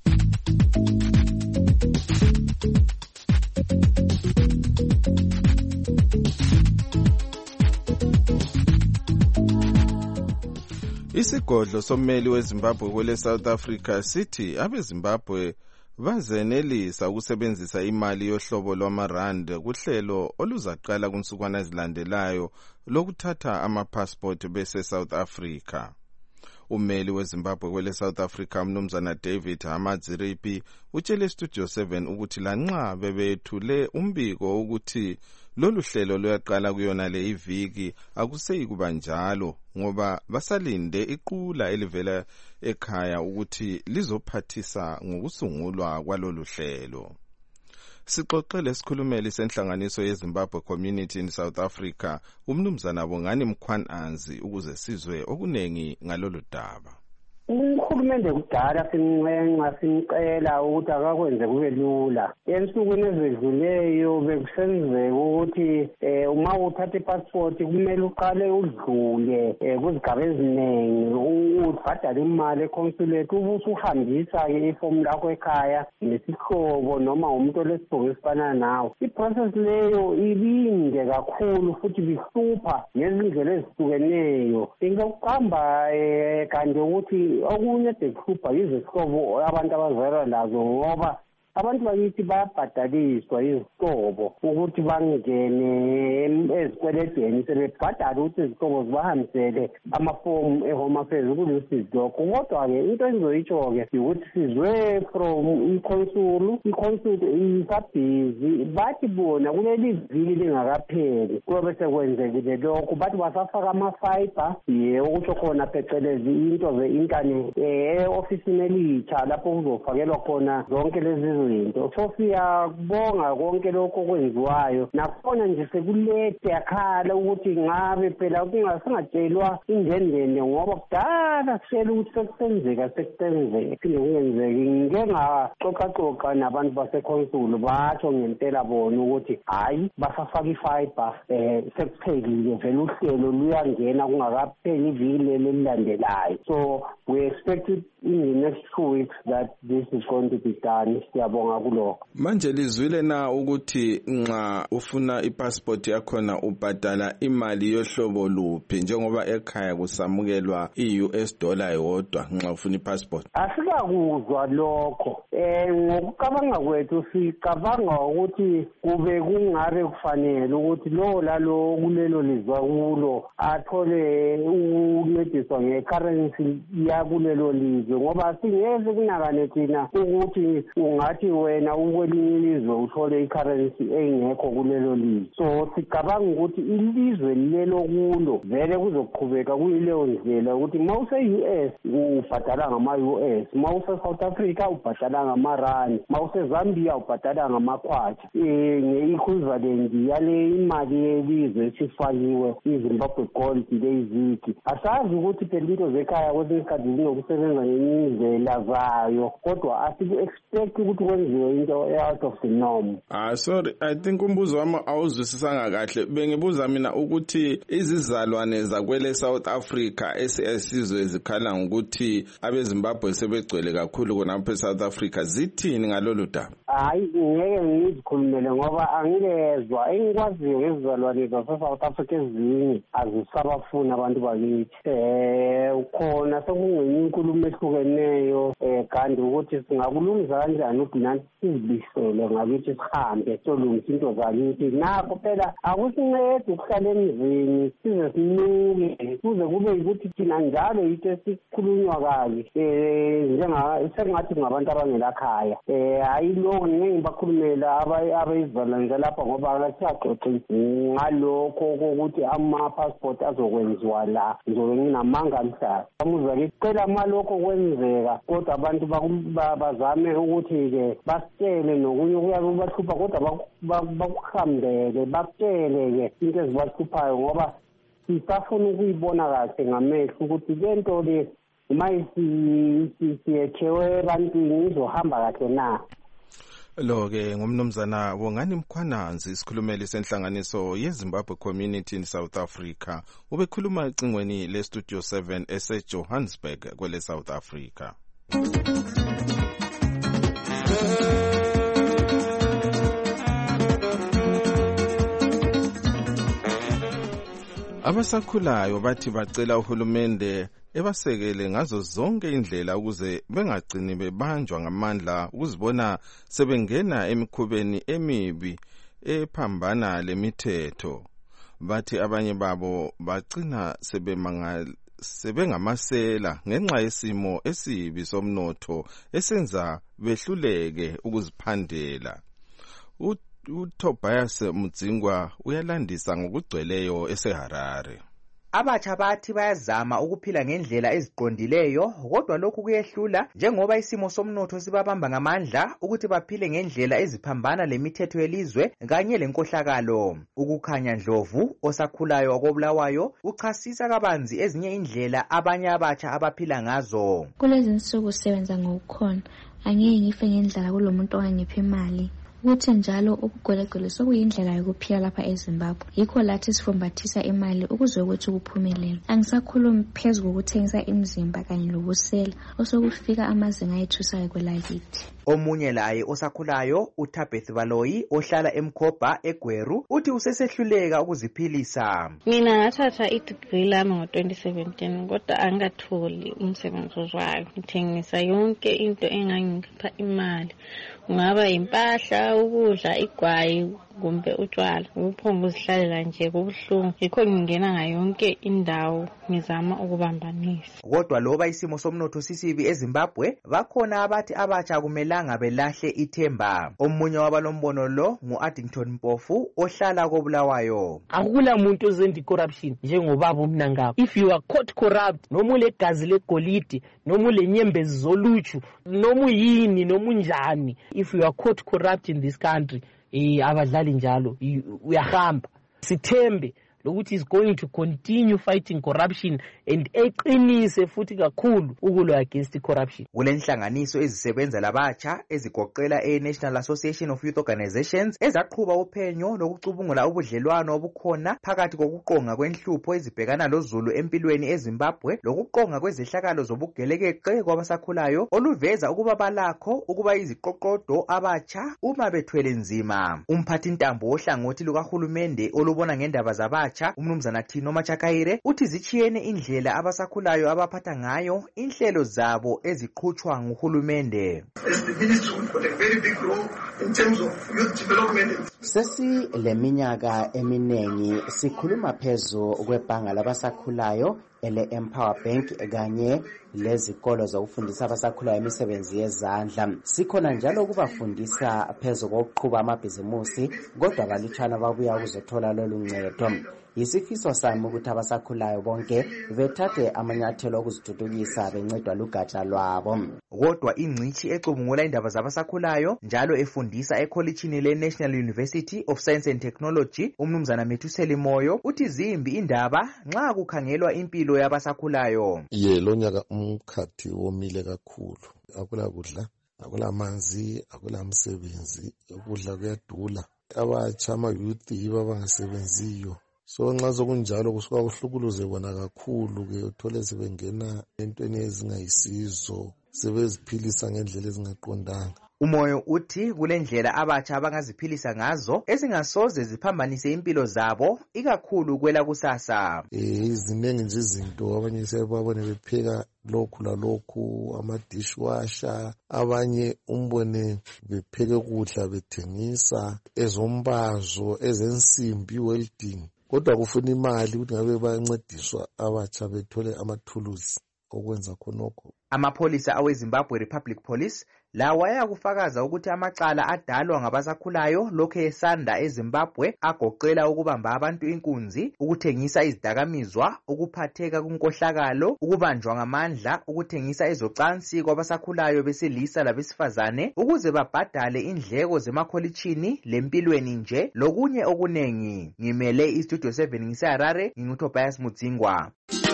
Isigodlo sommeli weZimbabwe kwele South Africa sithi abeZimbabwe bazenelisa ukusebenzisa imali yohlobo lwamarand kuhlelo oluzaqala kunsukwana ezilandelayo lokuthatha amapassport bese South Africa. Ummeli weZimbabwe kwele South Africa umnumzana David Hamadziripi utshele Studio 7 ukuthi lanxa bebethule umbiko ukuthi lolu hlelo luyaqala kuyona le iviki akuseyi kuba njalo ngoba basalinde iqula elivela ekhaya ukuthi lizophathisa ngokusungulwa kwalolu hlelo. Sixoxele isikhulumeli senhlanganiso yeZimbabwe Community in South Africa umnumzana Bongani Mkhwananzi ukuze sizwe okunengi ngalolu daba. Uhulumende kudala simcela ukuthi akakwenze kube lula. Ensukwini ezedluleyo bekusenzeka ukuthi uma uthatha ipassport kumele uqale udlule kuzigaba eziningi ubhadale imali econsulate ubuso uhambisa ifomu lakho ekhaya nesihlobo noma umuntu olesibongo esifana nawe. Iprocess leyo ibinde kakhulu futhi bihlupha ngezindlela ezihlukeneyo. Ingokuhamba kanti ukuthi okunye bekuhlupha izihlobo abantu abazalwa lazo ngoba abantu bakithi bayabhadaliswa izihlobo ukuthi bangene ezikweledeni sebebhadala ukuthi izihlobo zibahambisele amafomu e-Home Affairs kulusizi lokho. Kodwa-ke into engizoyitsho-ke ukuthi sizwe from i-consul isabhizi bathi bona kuleli viki lingakapheli kuyobe sekwenzekile lokho bathi basafaka ama-fiber okutsho khona phecelezi into ze-internet e-ofisini elitsha lapho kuzofakelwa khona zonke lezi zinto. So siyabonga konke lokho okwenziwayo nakhona nje sekulede yakhala ukuthi ngabe phela kungasingatshelwa indendende ngoba kudala sishela ukuthi sekusenzeka phinde kungenzeki. Ngike ngaxoxaxoxa nabantu basekhonsulu batsho ngempela bona ukuthi hayi basafaka ifiber sekuphelile vele uhlelo luyangena kungakapheli iviki elilandelayo. So we expect it in the next 2 weeks that this is going to be done. Siyabonga kulokho. Manje lizwile na ukuthi nxa ufuna ipassport yakhona ubhadala imali yohlobo luphi njengoba ekhaya kusamukelwa i-US dollar yodwa nxa ufuna ipassport? Asikakuzwa lokho. Ngokucabanga kwethu sicabanga ukuthi kube kungabe kufanele ukuthi lo lalo kulelo lizwa kulo athole ukuncediswa ngecurrency yakulelo lizwe ngoba singeze kunakane thina ukuthi ungathi wena ukwelinye ilizwe uthole icurrency engekho kulelo lizwe. So sicabanga ukuthi ilizwe lelo kulo vele kuzoqhubeka kuyileyo ndlela ukuthi mawuse-US ubhadala ngama-US, mawuse-South Africa ubhadala ngama-rand, mawuse-Zambia ubhadala ngamakhwatsha nge-equivalent yale imali yelizwe esifakiwe iZimbabwe Gold leziki. Asazi ukuthi phela into zekhaya kwesinye isikhathi zinokusebenza ngendlela zayo kodwa asiku-expect ukuthi kwenziwe into out of the norm. Sorry, I think umbuzo wami awuzwisisanga kahle. Bengibuza mina ukuthi izizalwane zakwele South Africa esizwe zikhala ngokuthi abeZimbabwe sebegcwele kakhulu khonapha eSouth Africa zithini ngalolu daba? Hayi ngeke ngizikhulumele ngoba angezwa engikwaziyo ngezizalwane zase-South Africa ezinye azisabafuna abantu bakithi. Ukhona sekungenye inkulumo ehlukeneyo kanti ukuthi singakulungisa kanjani ukuthi nanti sizibisele ngakithi sihambe solungisa into zakithi. Nakho phela akusincedi ukuhlala emzini size sinuke kuze kube ukuthi thina njalo yitho esikhulunywa kabi sengathi ngabantu abangelakhaya. Hayi lo ngeke ngibakhulumela abayizalwane lapha ngoba siyaxoxisa ngalokho kokuthi ama-passport azokwenziwa la ngizobe nginamanga mhlaba. Amuzwa ngicela malokho kwenzeka kodwa abantu bazame ukuthi-ke basitshele nokunye kuyabe kubahlupha kodwa bakuhambele bakutshele-ke into ezibahluphayo ngoba sisafuna ukuyibona kahle ngamehlo ukuthi le nto le uma siyekhewe ebantwini izohamba kahle na. Lo-ke ngumnumzana Bongani Mkhwananzi isikhulumeli senhlanganiso yeZimbabwe Community in South Africa ubekhuluma ecingweni leStudio 7 eseJohannesburg kwele South Africa. Abasakhulayo bathi bacela uhulumende ebasekele ngazo zonke indlela ukuze bengagcini bebanjwa ngamandla ukuzibona sebengena emikhubeni emibi ephambana lemithetho. Bathi abanye babo bagcina sebengamasela ngenxa yesimo esibi somnotho esenza behluleke ukuziphandela. uTobias Mudzingwa uyalandisa ngokugcweleyo eseHarare. Abatsha bathi bayazama ukuphila ngendlela eziqondileyo kodwa lokhu kuyehlula njengoba isimo somnotho sibabamba ngamandla ukuthi baphile ngendlela eziphambana lemithetho yelizwe kanye lenkohlakalo. Ukukhanya Ndlovu osakhulayo wakobulawayo uchasisa kabanzi ezinye indlela abanye abatsha abaphila ngazo. Kulezi insuku usebenza ngokukhona angeke ngife ngendlela kulomuntu ongangipha imali. Ukuthi njalo ukugwelegwele sokuyindlela yokuphila lapha eZimbabwe. Yikho lathi sifumbathisa imali ukuze ukuthi kuphumelele. Angisakhulumi phezulu kokuthengisa imizimba kanye lobusela osokufika amazinga ayethusayo kwelakithi. Omunye laye osakhulayo uThabeth Baloyi ohlala eMkhoba eGweru uthi usesehluleka ukuziphilisa. Mina ngathatha i-degree lami ngo-2017 kodwa angatholi umsebenzi ozwayo. Ngithengisa yonke into engangipha imali. Ungaba impahla, ukudla, igwayi kumbe utshwala. Ukuphonga uzihlalela nje kubuhlungu. Yikho ngingena ngayonke indawo ngizama ukubambanisa. Kodwa loba isimo somnotho sisibi eZimbabwe bakhona abathi abatsha kumelanga belahle ithemba. Omunye wabalombono lo nguAddington Mpofu ohlala kobulawayo. Akula muntu ozendi corruption njengobaba umnangabo. If you are caught corrupt noma ulegazi legolide noma ulenyembezi zoluchu noma uyini noma unjani, if you are caught corrupt in this country abadlali njalo uyahamba. Sithembe lokuthi is going to continue fighting corruption and eqinise futhi kakhulu ukulwa against corruption. Kulenhlanganiso ezisebenza labatsha ezigoqela eNational Association of Youth Organizations ezaqhuba uphenyo lokucubungula ubudlelwano obukhona phakathi kokuqonga kwenhlupho ezibhekana lozulu empilweni eZimbabwe lokuqonga kwezehlakalo zobugelekeqe kwabasakhulayo oluveza ukuba balakho ukuba iziqoqodo abatsha uma bethwele nzima. Umphathi ntambo ohlangothi lukahulumende olubona ngendaba zabatsha umnumzana Thino Machakaire uthi zichiyene indlela abasakhulayo abaphatha ngayo inhlelo zabo eziqhutshwa nguhulumende. Sesi leminyaka eminengi sikhuluma phezu kwebhanga labasakhulayo ele-Empower Bank kanye lezikolo zokufundisa abasakhulayo imisebenzi yezandla. Sikhona njalo ukubafundisa phezu kokuqhuba amabhizimusi kodwa abalutshwana babuya ukuzothola lolu ncedo. Yisifiso sami ukuthi abasakhulayo bonke bethathe amanyathelo okuzithuthukisa bencedwa lugatsha lwabo. Kodwa ingcithi ecubungula indaba zabasakhulayo njalo efundisa ekholitshini leNational University of Science and Technology umnumzana Methuseli Moyo uthi zimbi indaba nxa kukhangelwa impilo yabasakhulayo. Lo nyaka umkhathi womile kakhulu. Akula kudla, akulamanzi, akulamsebenzi, ukudla kuyadula. Abatsha ama-youth yibo abangasebenziyo. So nxa sokunjalo kusuka kuhlukuluze bona kakhulu-ke uthole sebengena entweni ezingayisizo, sebeziphilisa ngendlela ezingaqondanga. Umoyo uthi kule ndlela abatsha abangaziphilisa ngazo ezingasoze ziphambanise impilo zabo ikakhulu kwela kusasa. Izinengi nje izinto abanye sebabone bepheka lokhu lalokhu, ama-dishwasher, abanye umbone bepheke ukudla bethengisa, ezombazo, ezensimbi, welding. Kodwa kufuna imali ukuthi ngabe bayancediswa abatsha bethole amathuluzi okwenza khonokho. Amapholisa aweZimbabwe Republic Police lawo ayakufakaza ukuthi amacala adalwa ngabasakhulayo lokho esanda eZimbabwe agoqela ukubamba abantu inkunzi, ukuthengisa izidakamizwa, ukuphatheka kunkohlakalo, ukubanjwa ngamandla, ukuthengisa ezocansi kwabasakhulayo besilisa labesifazane ukuze babhadale indleko zemakholitshini lempilweni nje lokunye okunengi. Ngimele iStudio 7 ngiseHarare, nginguTobias Mudzingwa.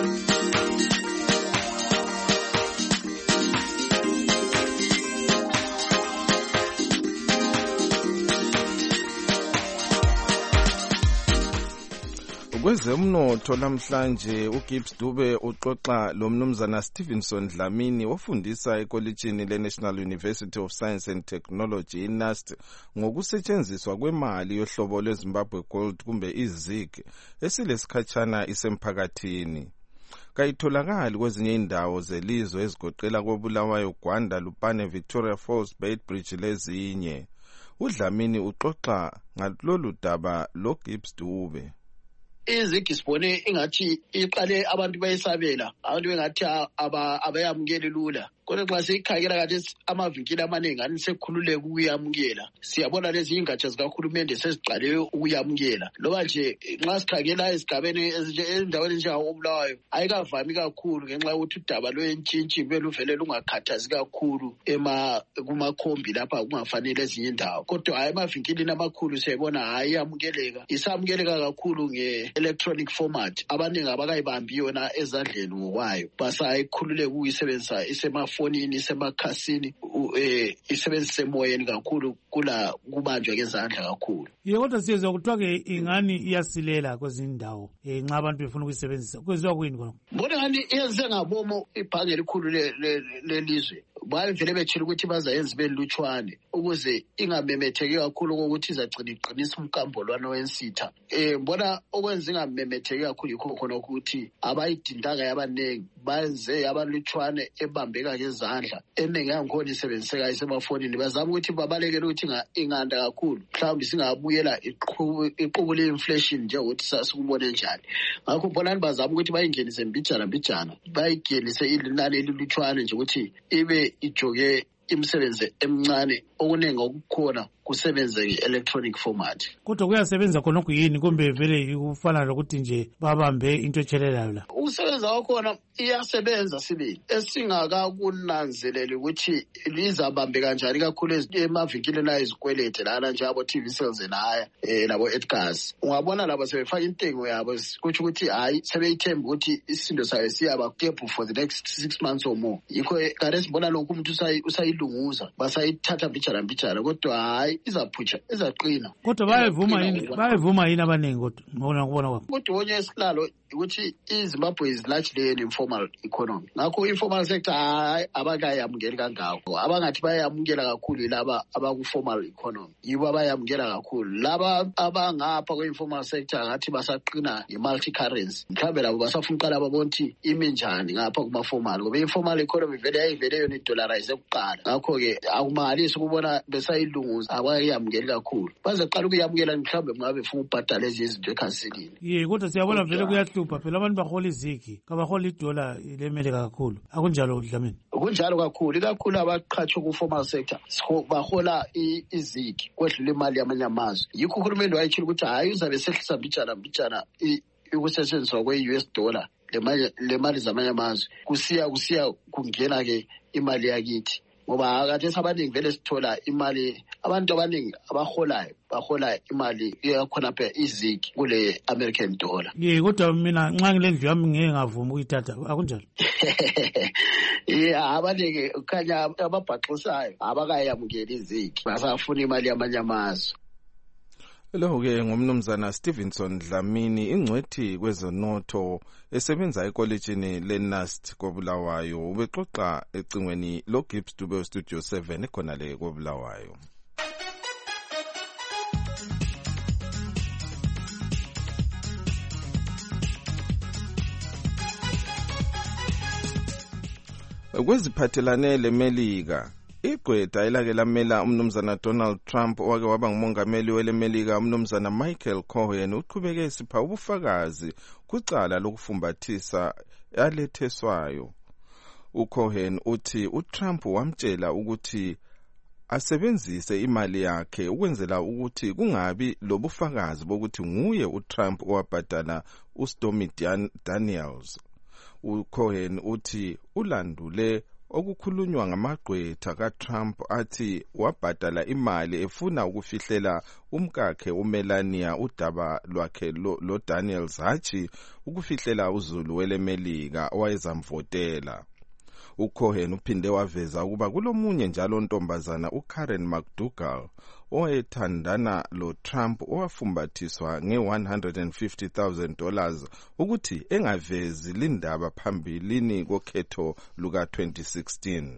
Kwezemnotho namhlanje uGibbs Dube uxoxa lo mnumzana Stevenson Dlamini ofundisa ekolitshini leNational University of Science and Technology iNUST ngokusetshenziswa kwemali yohlobo lweZimbabwe Gold kumbe iZIG esilesikhatshana isemphakathini. Kayitholakali kwezinye indawo zelizwe ezigoqela koBulawayo, Gwanda, Lupane, Victoria Falls, Beitbridge lezinye. uDlamini uxoxa ngalolu daba lo Gibbs Dube. iZIG sibone ingathi iqale abantu bayisabela, abantu bengathi abayamukeli lula. Kodwa nxa siyikhangela kathi amavinkili amaningi ani sekukhululeka ukuyamukela. Siyabona lezi ingatsha zikahulumende seziqale ukuyamukela. Loba nje nxa sikhangela ezigabeni ezindaweni njengakoBulawayo ayikavami kakhulu ngenxa yokuthi udaba lwentshintshi beluvele lungakhathazi kakhulu kumakhombi lapha kungafanele ezinye indawo. Kodwa hayi emavinkilini amakhulu siyabona hayi yamukeleka. Isamukeleka kakhulu nge-electronic format. Abaningi abakayibambi yona ezandleni ngokwayo. Basayikhululeka ukuyisebenzisa isemafonini, isemakhasini, isebenzise emoyeni kakhulu kula kubanjwa ngezandla kakhulu. Kodwa siyezwa kuthiwa-ke ingani iyasilela kwezinye indawo nxa abantu befuna ukuyisebenzisa. Kwenziwa kuyini khona? Mbona ngani iyenze ngabomo ibhange elikhulu lelizwe. Bavele betshela ukuthi bazayenza belutshwane ukuze ingamemetheki kakhulu kokuthi izagcina iqinisa umkambolwana wensitha. Mbona okwenza ingamemetheki kakhulu yikho khona ukuthi abayidindanga yabanengi bayenze yabalutshwane ebambeka ngezandla. Eningi yangikhona isebenziseka isemafonini. Bazama ukuthi babalekele ukuthi inganda kakhulu. Mhlawumbe singabuyela iqubu le-inflation njengokuthi sasikubone njani. Ngakho mbonani bazama ukuthi bayingenise mbijana. Bayingenise ilinani elilutshwane nje ukuthi ibe ijoge imisebenzi emincane okuningi okukhona kusebenze nge-electronic format. Kodwa kuyasebenza khonokho yini kumbe vele kufana lokuthi nje babambe into etshelelayo la? Ukusebenza kwakhona iyasebenza sibili. Esingakakunanzeleli ukuthi lizabambe kanjani kakhulu emavinkilini ayizikwelete lana nje abo-TV sales naya labo-Edgars. Ungabona labo sebefaka intengo yabo kutsho ukuthi hayi sebeyithemba ukuthi isindo sayo siyaba stable for the next 6 months or more. Yikho kade sibona lokhu umuntu usayilunguza basayithatha mbijana kodwa hayi izaphutsha izaqina. Kodwa bayavuma yini abaningi kodwa ngokubona kwabo? Kodwa onye esilalo ukuthi iZimbabwe is largely an informal economy. Ngakho informal sector hayi abakayamukeli kangako. Abangathi bayamukela kakhulu laba abaku-formal economy. Yibo abayamukela kakhulu. Laba abangapha kwe-informal sector ngathi basaqina nge-multi-currency. Mhlawumbe labo basafuna uqala babona ukuthi ime njani ngapha kuma-formal. Ngoba i-informal economy vele yayivele yona idolarize kuqala. Ngakho-ke akumangalisi ukubona besayilunguza abayamukeli kakhulu. Bazeqala ukuyamukela mhlawumbe ngabe befuna ukubhadala izinto ekhansilini. Kodwa siyabona vele kuyahlupha phela abantu bahola iZIG kabahola idola lemeleka kakhulu. Akunjalo Dlamini? Kunjalo kakhulu abaqhatshwa ku-formal sector bahola iZIG kwedlula imali yamanye amazwe. Yikho uhulumende wayetshila ukuthi hayi uzabe sehlisa mbijana ukusetshenziswa kwe-US dollar le mali zamanye amazwe kusiya kungena-ke imali yakithi ngoba khathesi abaningi vele sithola imali, abantu abaningi abaholayo bahola imali yakhonapha izigi kule American dollar. Kodwa mina nxa ngilendlu yami ngeke ngavuma ukuyithatha, akunjalo? Abaningi kukhanya ababhaxisayo abakayamukeli izigi, basafuna imali yamanye amazwe. Lo-ke ngumnumzana Stevenson Dlamini, ingcwethi kwezonotho esebenza ekolejini leNUST koBulawayo, ubexoxa ecingweni loGibbs Dube Studio 7 ekhona le koBulawayo. Kweziphathelane leMelika, igqwetha elake lamela umnumzana Donald Trump owake waba ngumongameli weleMelika umnumzana Michael Cohen uqhubeke esipha ubufakazi kucala lokufumbathisa aletheswayo. uCohen uthi uTrump wamtshela ukuthi asebenzise imali yakhe ukwenzela ukuthi kungabi lobufakazi bokuthi nguye uTrump owabhadala uStormy Daniels. uCohen uthi ulandule okukhulunywa ngamagqwetha kaTrump athi wabhadala imali efuna ukufihlela umkakhe uMelania udaba lwakhe loDaniels, hatshi ukufihlela uzulu weleMelika owayezamvotela. uCohen uphinde waveza ukuba kulomunye njalo ntombazana uKaren McDougal owayethandana loTrump owafumbathiswa $150,000 ukuthi engavezi lindaba phambilini kokhetho luka-2016.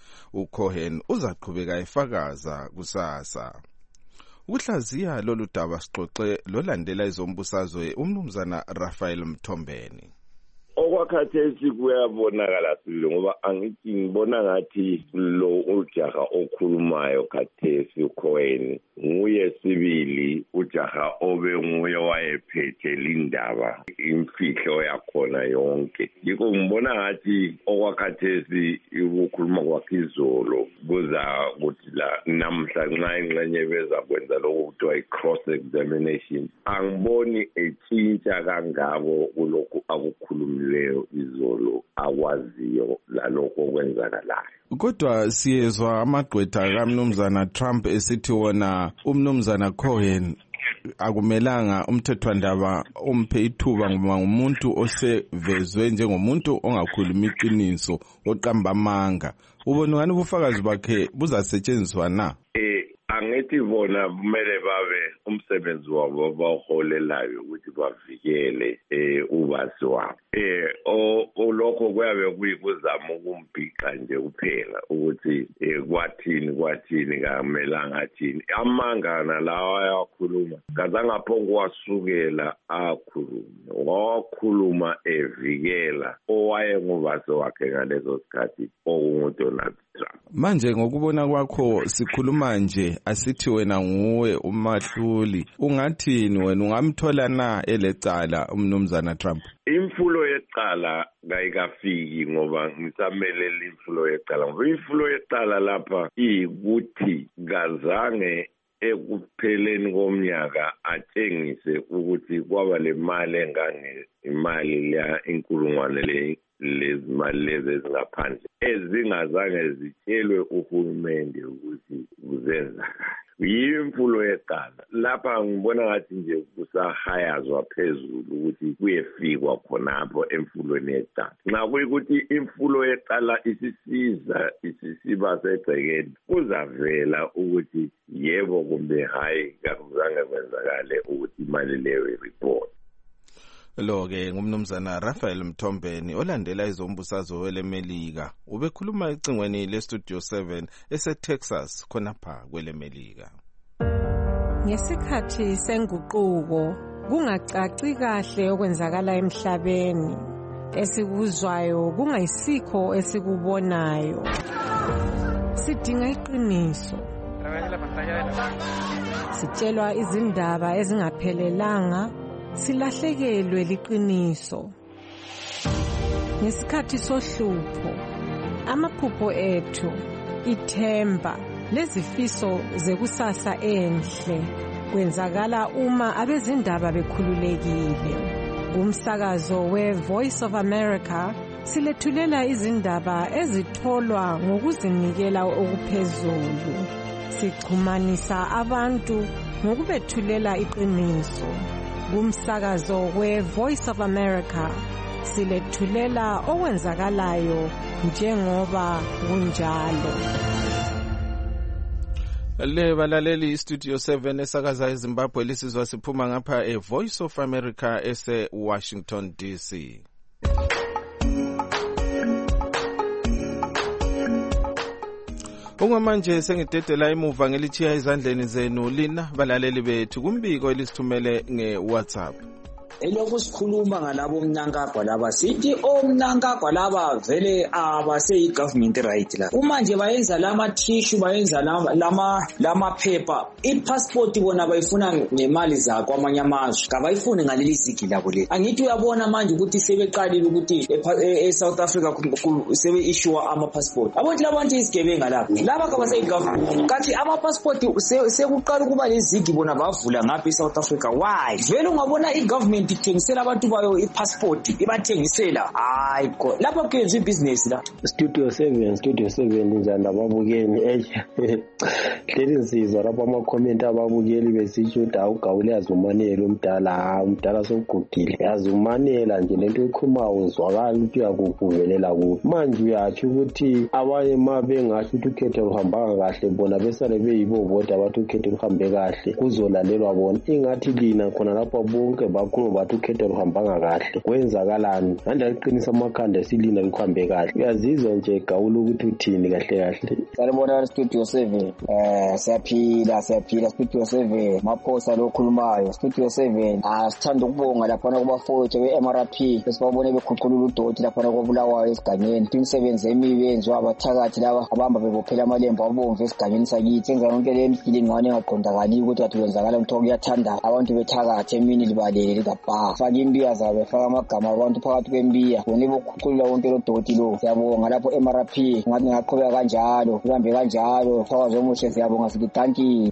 uCohen uzaqhubeka efakaza kusasa. Ukuhlaziya lolu daba sixoxe lolandela izombusazwe umnumzana Raphael Mthombeni. Okwakhathesi kuyabonakala silo ngoba angithi ngibona ngathi lo ujaha okhulumayo khathesi uCohen nguye sibili ujaha obe nguye wayephethe lindaba imfihlo yakhona yonke. Yiko ngibona ngathi okwakhathesi ukukhuluma kwakhe izolo kuza kuthi la namhla nxa ingxenye beza kwenza lokho kuthiwa i-cross examination, angiboni etshintsha kangako kulokhu akukhulumile leyo izolo akwaziyo lalokho okwenzakalayo. Kodwa siyezwa amagqwetha kamnumzana Trump esithi wona umnumzana Cohen akumelanga umthethwandaba umphe ithuba ngoba ngumuntu osevezwe njengomuntu ongakhuluma iqiniso oqamba amanga. Ubona ngani ubufakazi bakhe buzasetshenziswa na? Angithi bona kumele babe umsebenzi wabo bawuholelayo ukuthi bavikele ubasi wabo. Lokho kuyabe kuyikuzama ukumbhiqa nje kuphela ukuthi kwathini kamelanga athini. Amanga nalawa ayakhuluma kazangaphongo wasukela akhuluma, wakhuluma evikela owayengubasi wakhe ngalezo sikhathi okunguDonald Trump. Manje ngokubona kwakho sikhuluma nje asithi wena nguwe umahluli, ungathini wena, ungamthola na elecala umnumzana Trump? Imfulo yeqala kayikafiki ngoba ngisamelela imfulo yeqala. Ngoba imfulo yeqala lapha ikuthi kazange ekupheleni komnyaka atshengise ukuthi kwaba le mali imali la inkulungwane lezimali lezi ezingaphandle ezingazange zitshelwe uhulumende ukuthi kuzenzakala. Yimfulo yeqala lapha ngibona ngathi nje kusahayazwa phezulu ukuthi kuyefikwa khonapho emfulweni yeqala. Nxa kuyikuthi imfulo yeqala isisiba segcekeni kuzavela ukuthi yebo kumbe hayi kakuzange kwenzakale ukuthi imali leyo ireport. Lo-ke ngumnumzana Raphael Mthombeni olandela izombusazwe weleMelika, ubekhuluma ecingweni leStudio 7 eseTexas khonapha kweleMelika. Ngesikhathi senguquko kungacaci kahle okwenzakala emhlabeni, esikuzwayo kungayisikho esikubonayo. Sidinga iqiniso, sitshelwa izindaba ezingaphelelanga, silahlekelwe liqiniso. Ngesikhathi sohlupho, amaphupho ethu, ithemba lezifiso zekusasa enhle kwenzakala uma abezindaba bekhululekile. Umsakazo weVoice of America silethulela izindaba ezitholwa ngokuzinikela okuphezulu. Sichumanisa abantu ngokubethulela iqiniso. Kumsakazo we-Voice of America silethulela okwenzakalayo njengoba kunjalo. Le balaleli istudio 7 esakaza eZimbabwe lisizwa siphuma ngapha eVoice of America ese Washington DC. Ungamanje sengidedela imuva ngelithiya izandleni zenu lina balaleli bethu kumbiko elisithumele ngeWhatsApp. Elokhu sikhuluma ngalabo omnankagwa laba sithi omnankagwa laba vele abaseyi government right la. Kumanje bayenza lama tissue bayenza lama paper. I-passport bona bayifuna ngemali zakho amanye amazwe. Kabayifuni ngaleli zigi labo le. Angithi uyabona manje ukuthi sebeqalile ukuthi eSouth Africa sebe issue ama passport. Abantu labantu isigebenga lapho. Laba kabaseyi government. Kathi ama passport sekuqala ukuba lezigi bona bavula ngapha eSouth Africa. Why? Vele ungabona i-government ithengisela abantu bayo i-passport ibathengisela hayi ko lapha kwenza ibusiness la. Studio 7 njani ababukeli leli nsizwa lapha ama comment ababukeli besitsho ukuthi awugawule yazumanela umdala sokugugile yazumanela nje lento ikhuluma uzwakala ukuthi uyakuvumelela kuphi manje uyathi ukuthi abanye mabengathi ukuthi ukhetho luhamba kahle bona besale beyibo bodwa abathi ukhetho luhambe kahle kuzolalelwa bona ingathi lina khona lapha bonke bakhuluma bathi ukhetho luhamba kahle kwenzakalani andayiqinisa amakhanda silina lihambe kahle uyazizwa nje gawula ukuthi uthini kahle salibona Studio 7 siyaphila Studio 7 maphosa lokhulumayo Studio 7 sithanda ukubonga lapha kubafowethu be-MRP besibabone bekhuculula udoti lapha kwabulawayo esigangeni imisebenzi emibi yenziwa abathakathi laba abamba bebophela amalembu abomvu esigangeni sakithi enza yonke le mfilini ngane engaqondakali ukuthi athi wenzakala umthoko kuyathanda abantu bethakathi emini libalele likabha faka imbiya zabo faka amagama abantu phakathi kwembiya wona bokhuculula wonke lo doti lo siyabonga lapho MRP ngathi ngaqhubeka kanjalo kuhambe kanjalo faka zomuhle siyabonga sithi thank you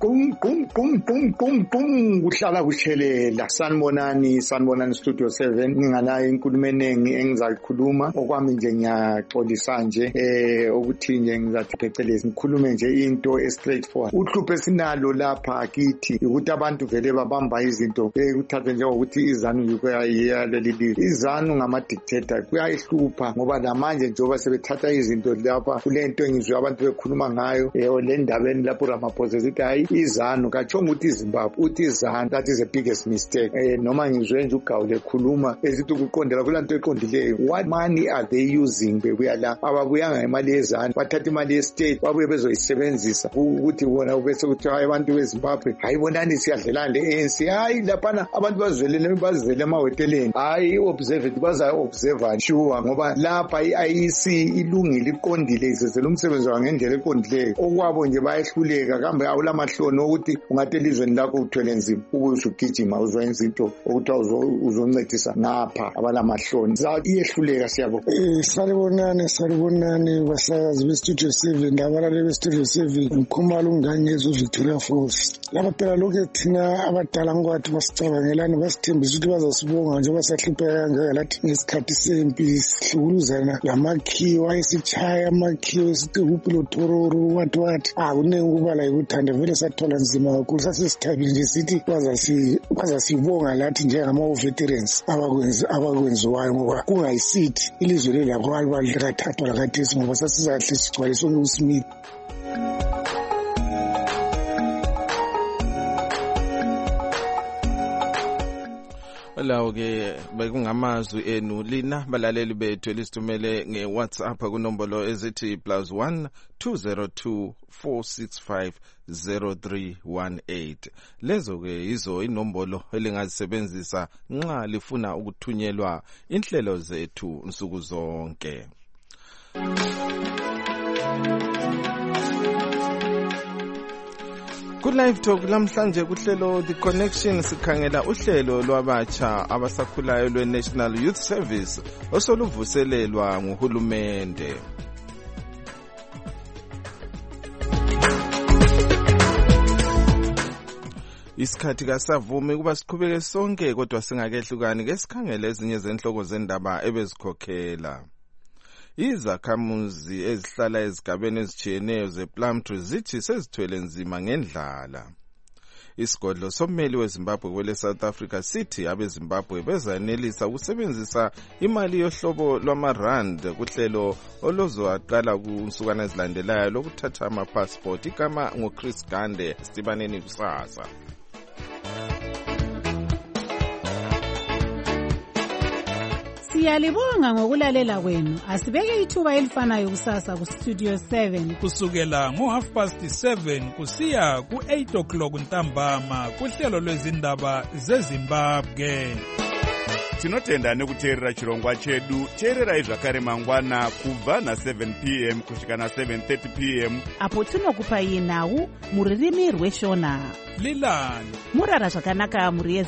kuhlala kushelela sanibonani Studio 7 nginganayo inkulumo eningi engizayikhuluma okwami nje ngiyaxolisa nje ukuthi nje ngizathi phecelezi ngikhulume nje into straight forward uhlupho esinalo lapha kithi ukuthi abantu vele babamba izinto ukuthatha njengokuthi izanu yikuyaleli izanu ngama dictator kuyayihlupha ngoba namanje njengoba sebethatha izinto lapha kulento engizwe abantu bekhuluma ngayo le ndabeni lapho Ramaphosa zithi hayi izanu kachonga ukuthi iZimbabwe uthi izanu that is the biggest mistake noma ngizwe nje ugawule khuluma ezithi ukuqondela kulanto eqondileyo what money are they using bebuya la ababuyanga imali yezanu bathatha imali ye-state babuye bezoyisebenzisa ukuthi bona bese kuthi hayi abantu beZimbabwe hayibonani siyadlelana le-ANC hayi laphana abantu bazivele emahoteleni hayi observe baza-observa sure ngoba lapha i-IEC ilungile iqondile izenzela umsebenzi wayo ngendlela eqondileyo okwabo nje bayehluleka kambe awulamahloni ukuthi ungathi elizweni lakho uthwele nzima ubuye usugijima uzoyenza into okuthiwa uzoncedisa ngapha abalamahloni iyehluleka siyabonga. Salibonani basakazi bestudio 7 labalali bestudio 7 ukhumalo ungangeza uVictoria Falls laba phela lokhu thina abadala ngwathi basicabangelana basithembisa ukuthi bazasibonga njengoba sahlupheka kangaka lathi ngesikhathi sempi sihlukuluzana lamakhiwo ayesichaya amakhiwo esithi upilo tororo wathi kuningi ukubala yikuthanda vele sathola nzima kakhulu sasesithabile nje sithi bazasibonga lathi njengama-veterans abakwenziwayo ngoba kungayisithi ilizwe lelapho alikathathwa lakathesi ngoba sasizahle sigcwale sonke uSmith. Lawo ke bekungamazwi enu lina balaleli bethu elisithumele ngeWhatsApp kunombolo ezithi +1 202 465 0318 lezo ke izo inombolo elingazisebenzisa nxa lifuna ukuthunyelwa inhlelo zethu nsuku zonke. Ku-Live Talk namhlanje kuhlelo The Connection sikhangela uhlelo lwabatsha abasakhulayo lwe-National Youth Service osoluvuselelwa nguhulumende. Isikhathi kasavumi kuba siqhubeke sonke kodwa singakehlukani ke sikhangele ezinye zenhloko zendaba ebezikhokhela. izakhamuzi ezihlala ezigabeni ezitshiyeneyo zePlumtree zithi sezithwele nzima ngendlala. Isigodlo sommeli weZimbabwe kwele South Africa sithi abeZimbabwe bezanelisa ukusebenzisa imali yohlobo lwamarand kuhlelo oluzaqala kunsukwana ezilandelayo lokuthatha amapassport. Igama ngoChris Gande, Sibaneni kusasa. Siyalibonga ngokulalela kwenu. Asibeke ithuba elifanayo kusasa ku Studio 7 kusukela ngo7:30 kusiya ku8:00 ntambama kuhlelo lwezindaba zeZimbabwe. Tinotenda nekuteerera chirongwa chedu. Teererai zvakare mangwana kubva na7 p.m. kusvika na7:30 p.m. apo tinokupai nhau muririmi rweshona. Lilani murara zvakanaka muri